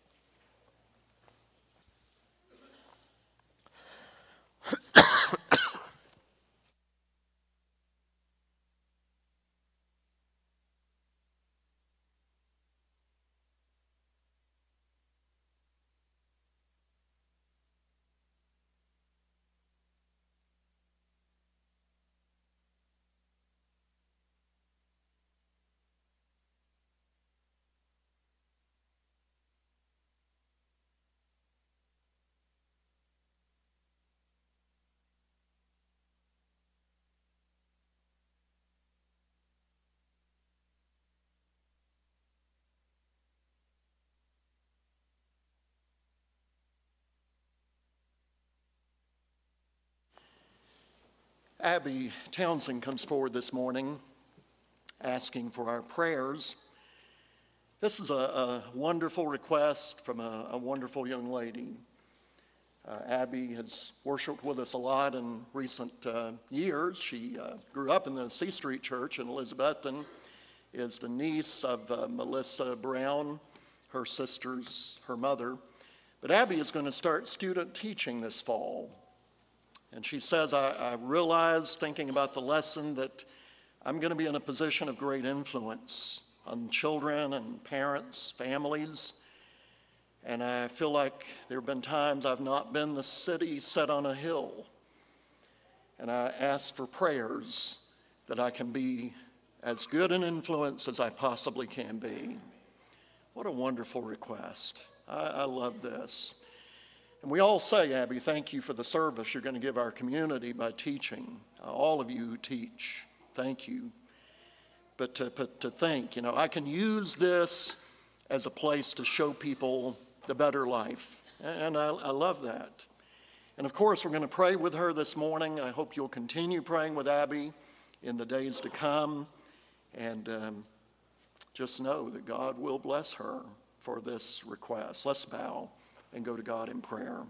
Speaker 6: Abby Townsend comes forward this morning asking for our prayers. This is a wonderful request from a wonderful young lady. Abby has worshiped with us a lot in recent years. She grew up in the C Street Church in Elizabethton, is the niece of Melissa Brown, her mother. But Abby is going to start student teaching this fall. And she says, I realize, thinking about the lesson, that I'm going to be in a position of great influence on children and parents, families. And I feel like there have been times I've not been the city set on a hill. And I ask for prayers that I can be as good an influence as I possibly can be. What a wonderful request. I love this. And we all say, Abby, thank you for the service you're going to give our community by teaching. All of you who teach, thank you. But to think, I can use this as a place to show people the better life. And I love that. And of course, we're going to pray with her this morning. I hope you'll continue praying with Abby in the days to come. And just know that God will bless her for this request. Let's bow and go to God in prayer.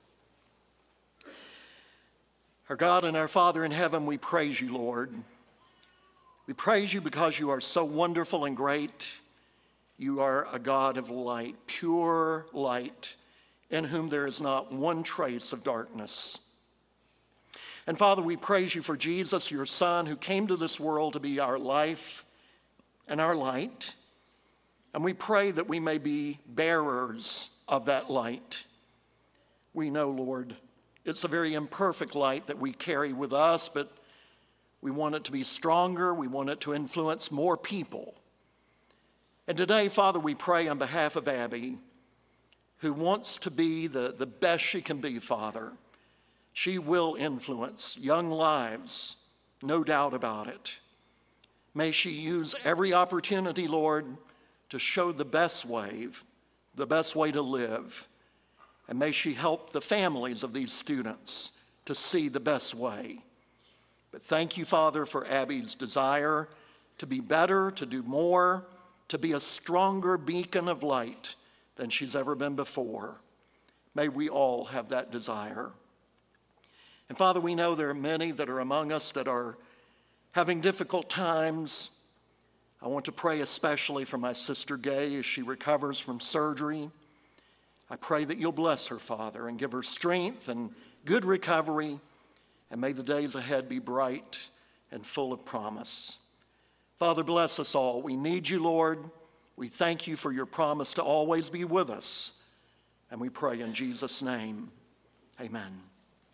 Speaker 6: Our God and our Father in heaven, we praise you, Lord. We praise you because you are so wonderful and great. You are a God of light, pure light, in whom there is not one trace of darkness. And Father, we praise you for Jesus, your Son, who came to this world to be our life and our light. And we pray that we may be bearers of that light. We know, Lord, it's a very imperfect light that we carry with us, but we want it to be stronger. We want it to influence more people. And today, Father, we pray on behalf of Abby, who wants to be the best she can be, Father. She will influence young lives, no doubt about it. May she use every opportunity, Lord, to show the best way to live. And may she help the families of these students to see the best way. But thank you, Father, for Abby's desire to be better, to do more, to be a stronger beacon of light than she's ever been before. May we all have that desire. And Father, we know there are many that are among us that are having difficult times. I want to pray especially for my sister Gay as she recovers from surgery. I pray that you'll bless her, Father, and give her strength and good recovery, and may the days ahead be bright and full of promise. Father, bless us all. We need you, Lord. We thank you for your promise to always be with us, and we pray in Jesus' name. Amen.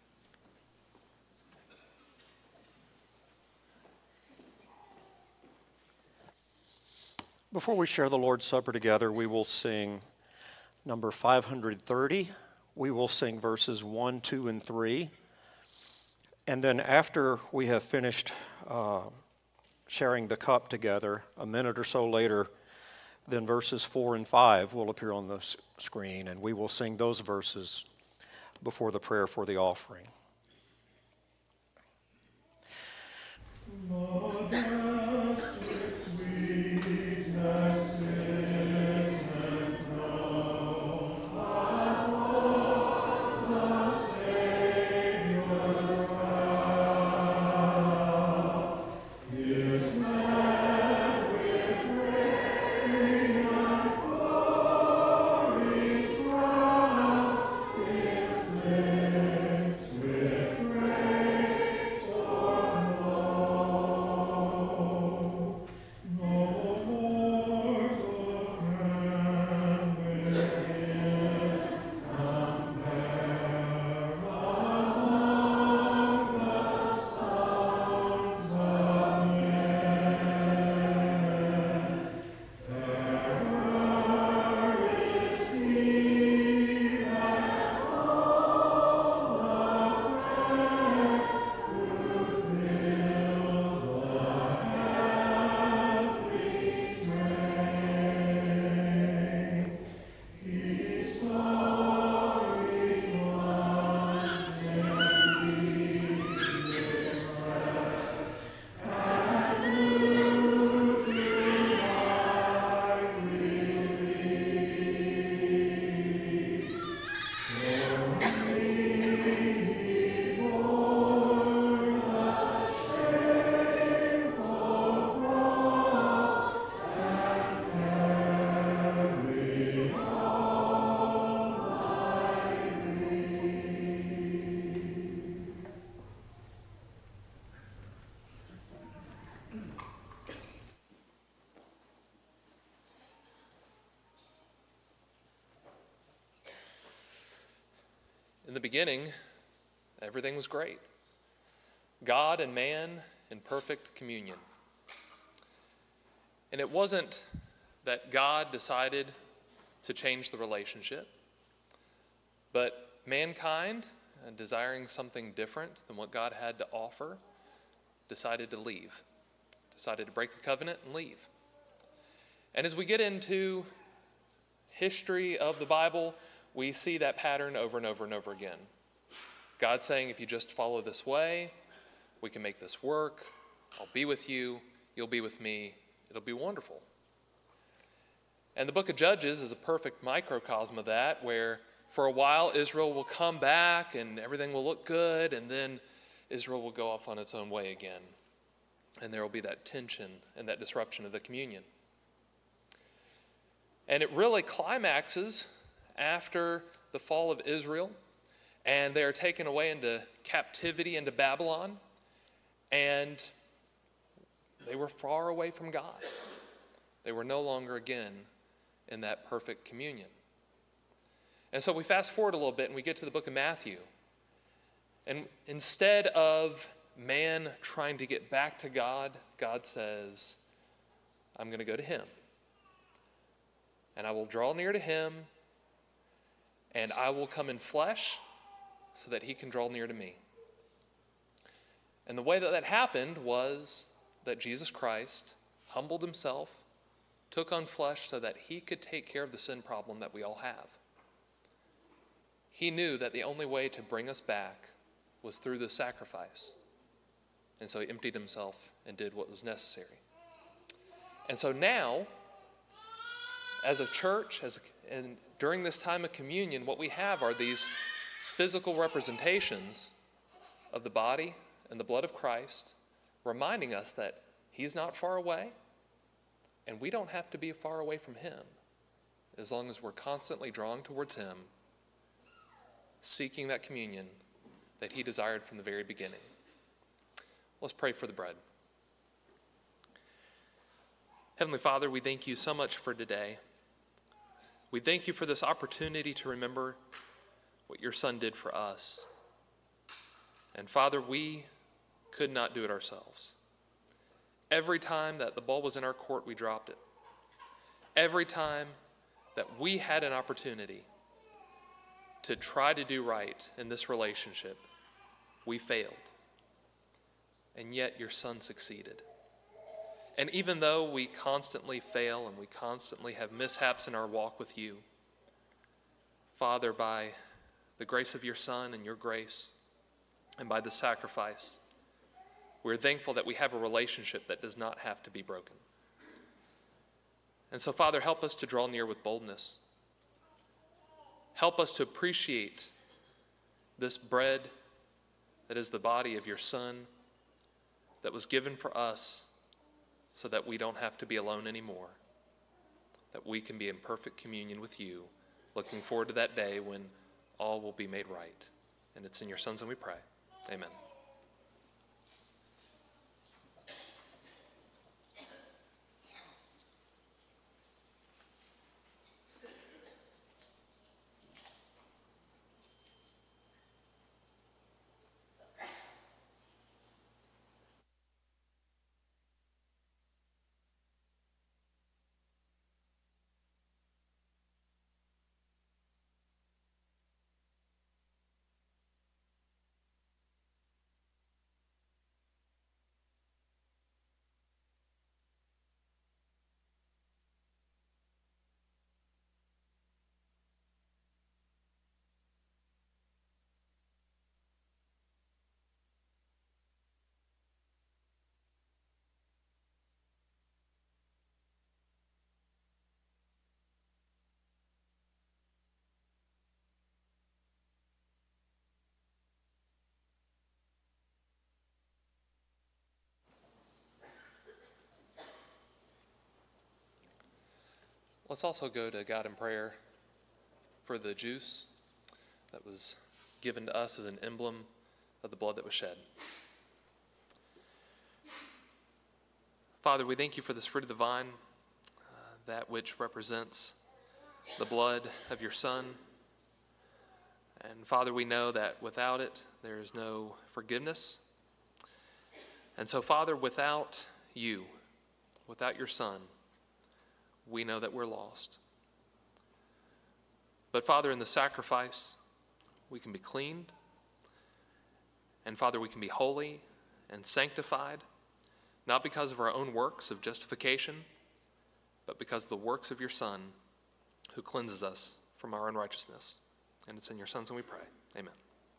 Speaker 3: Before we share the Lord's Supper together, we will sing number 530. We will sing verses 1, 2, and 3. And then after we have finished sharing the cup together, a minute or so later, then verses 4 and 5 will appear on the screen, and we will sing those verses before the prayer for the offering.
Speaker 2: With
Speaker 7: the beginning, everything was great. God and man in perfect communion. And it wasn't that God decided to change the relationship, but mankind, desiring something different than what God had to offer, decided to leave, decided to break the covenant and leave. And as we get into history of the Bible, we see that pattern over and over and over again. God saying, if you just follow this way, we can make this work. I'll be with you. You'll be with me. It'll be wonderful. And the book of Judges is a perfect microcosm of that, where for a while Israel will come back and everything will look good, and then Israel will go off on its own way again. And there will be that tension and that disruption of the communion. And it really climaxes after the fall of Israel, and they are taken away into captivity into Babylon, and they were far away from God. They were no longer again in that perfect communion. And so we fast forward a little bit and we get to the book of Matthew. And instead of man trying to get back to God, God says, I'm going to go to him. And I will draw near to him, and I will come in flesh so that he can draw near to me. And the way that that happened was that Jesus Christ humbled himself, took on flesh so that he could take care of the sin problem that we all have. He knew that the only way to bring us back was through the sacrifice. And so he emptied himself and did what was necessary. And so now, as a church, and during this time of communion, what we have are these physical representations of the body and the blood of Christ, reminding us that he's not far away, and we don't have to be far away from him, as long as we're constantly drawing towards him, seeking that communion that he desired from the very beginning. Let's pray for the bread. Heavenly Father, we thank you so much for today. We thank you for this opportunity to remember what your Son did for us. And Father, we could not do it ourselves. Every time that the ball was in our court, we dropped it. Every time that we had an opportunity to try to do right in this relationship, we failed. And yet your Son succeeded. And even though we constantly fail and we constantly have mishaps in our walk with you, Father, by the grace of your Son and your grace, and by the sacrifice, we're thankful that we have a relationship that does not have to be broken. And so, Father, help us to draw near with boldness. Help us to appreciate this bread that is the body of your Son that was given for us so that we don't have to be alone anymore, that we can be in perfect communion with you, looking forward to that day when all will be made right. And it's in your Son's name we pray. Amen. Let's also go to God in prayer for the juice that was given to us as an emblem of the blood that was shed. Father, we thank you for this fruit of the vine, that which represents the blood of your Son, And Father, we know that without it, there is no forgiveness. And so, Father, without you, without your Son, we know that we're lost. But Father, in the sacrifice, we can be cleaned. And Father, we can be holy and sanctified, not because of our own works of justification, but because of the works of your Son, who cleanses us from our unrighteousness. And it's in your Son's name we pray. Amen.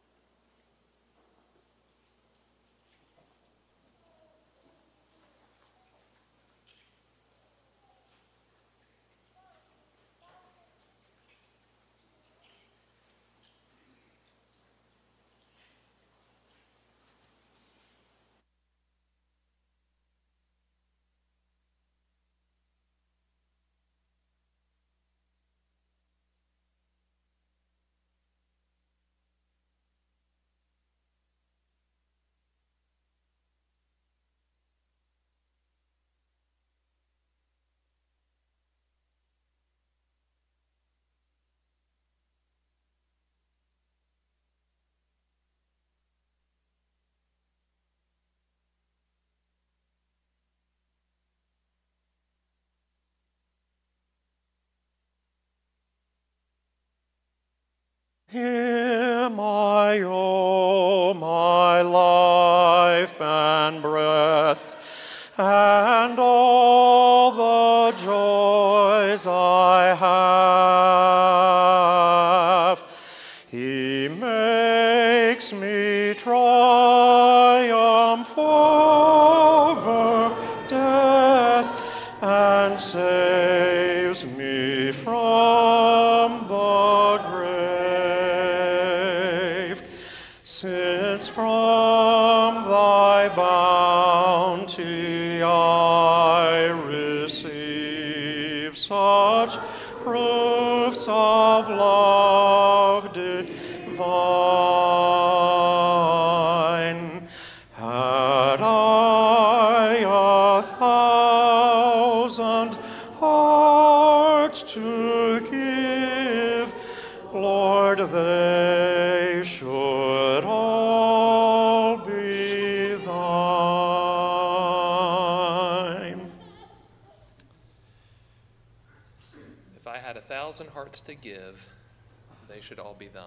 Speaker 3: Him I owe my life and breath, and all the joys I have. He makes me triumph over death, and saves me from the grave. Since from thy bounty I receive such proofs of love divine, had I 1,000 hearts to give, Lord, they should all be thine.
Speaker 7: If I had 1,000 hearts to give, they should all be thine.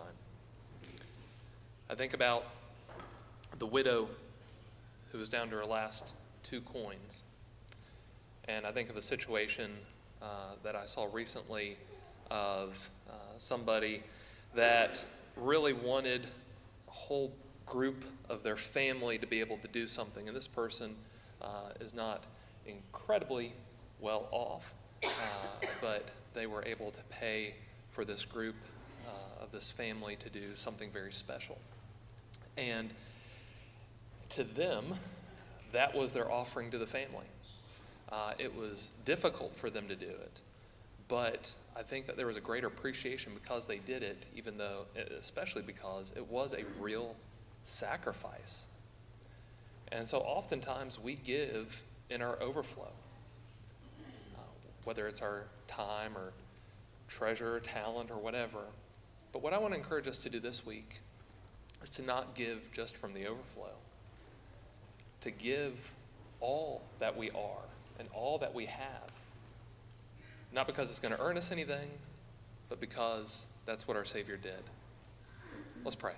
Speaker 7: I think about the widow who was down to her last 2 coins. And I think of a situation that I saw recently of somebody that really wanted a whole group of their family to be able to do something. And this person is not incredibly well off, but they were able to pay for this group of this family to do something very special. And to them, that was their offering to the family. It was difficult for them to do it, but I think that there was a greater appreciation because they did it, especially because it was a real sacrifice. And so oftentimes we give in our overflow, whether it's our time or treasure or talent or whatever. But what I want to encourage us to do this week is to not give just from the overflow, to give all that we are and all that we have, not because it's going to earn us anything, but because that's what our Savior did. Let's pray.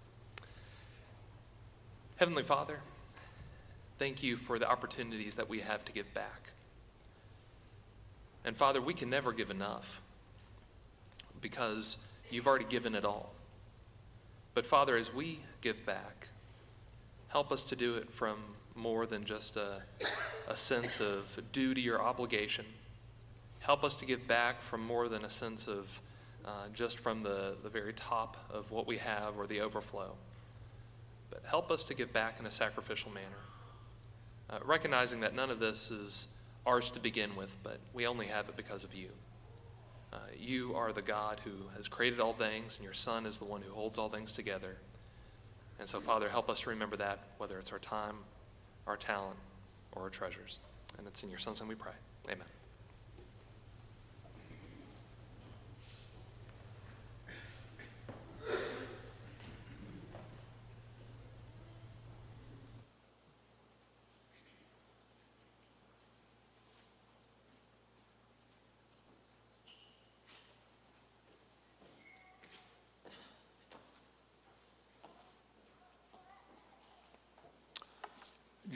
Speaker 7: Heavenly Father, thank you for the opportunities that we have to give back. And Father, we can never give enough because you've already given it all. But Father, as we give back, help us to do it from more than just a sense of duty or obligation. Help us to give back from more than a sense of just from the very top of what we have or the overflow. But help us to give back in a sacrificial manner, recognizing that none of this is ours to begin with, but we only have it because of you. You are the God who has created all things, and your Son is the one who holds all things together. And so, Father, help us to remember that, whether it's our time, our talent, or our treasures. And it's in your Son's name we pray. Amen.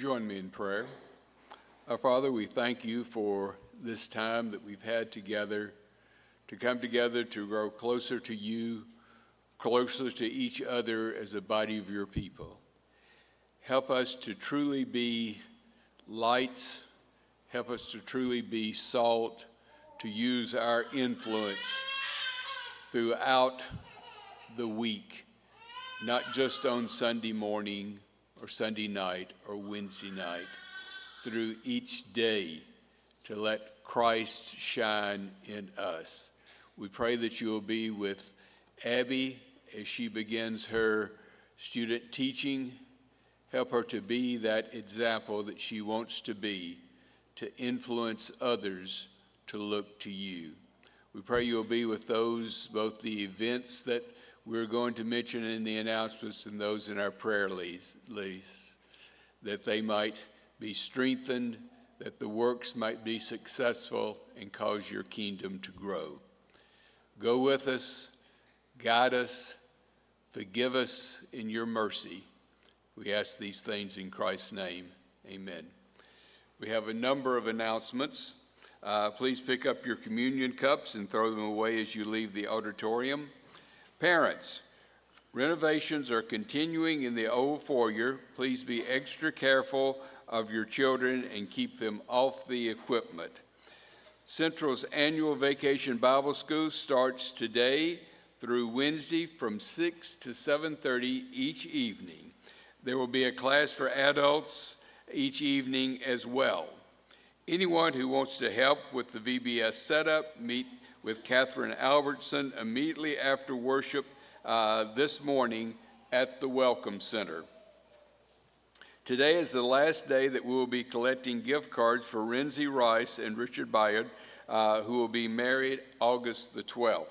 Speaker 1: Join me in prayer. Our Father, we thank you for this time that we've had together, to come together to grow closer to you, closer to each other as a body of your people. Help us to truly be lights. Help us to truly be salt, to use our influence throughout the week, not just on Sunday morning or Sunday night or Wednesday night, through each day to let Christ shine in us. We pray that you will be with Abby as she begins her student teaching. Help her to be that example that she wants to be, to influence others to look to you. We pray you'll be with those, both the events that we're going to mention in the announcements and those in our prayer list, that they might be strengthened, that the works might be successful and cause your kingdom to grow. Go with us, guide us, forgive us in your mercy. We ask these things in Christ's name. Amen. We have a number of announcements. Please pick up your communion cups and throw them away as you leave the auditorium. Parents, renovations are continuing in the old foyer. Please be extra careful of your children and keep them off the equipment. Central's annual Vacation Bible School starts today through Wednesday from 6 to 7:30 each evening. There will be a class for adults each evening as well. Anyone who wants to help with the VBS setup, meet with Catherine Albertson immediately after worship this morning at the Welcome Center. Today is the last day that we will be collecting gift cards for Renzi Rice and Richard Bayard, who will be married August the 12th.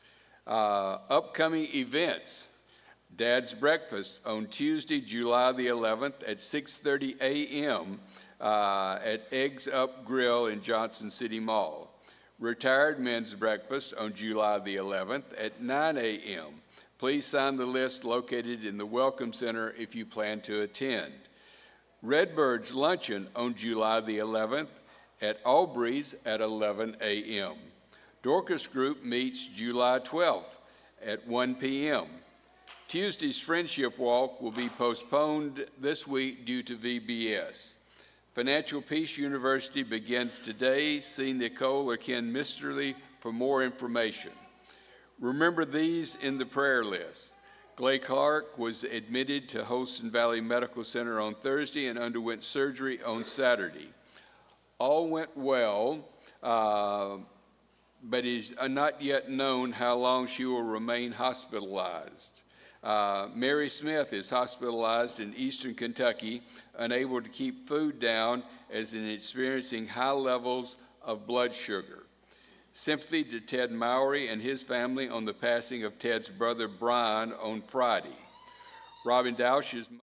Speaker 1: Upcoming events: Dad's Breakfast on Tuesday, July the 11th at 6:30 a.m. At Eggs Up Grill in Johnson City Mall. Retired Men's Breakfast on July the 11th at 9 a.m. Please sign the list located in the Welcome Center if you plan to attend. Redbird's Luncheon on July the 11th at Aubrey's at 11 a.m. Dorcas Group meets July 12th at 1 p.m. Tuesday's Friendship Walk will be postponed this week due to VBS. Financial Peace University begins today. See Nicole or Ken Misterly for more information. Remember these in the prayer list. Clay Clark was admitted to Holston Valley Medical Center on Thursday and underwent surgery on Saturday. All went well, but it is not yet known how long she will remain hospitalized. Mary Smith is hospitalized in eastern Kentucky, unable to keep food down as in experiencing high levels of blood sugar. Sympathy to Ted Mowry and his family on the passing of Ted's brother Brian on Friday. Robin Dausch's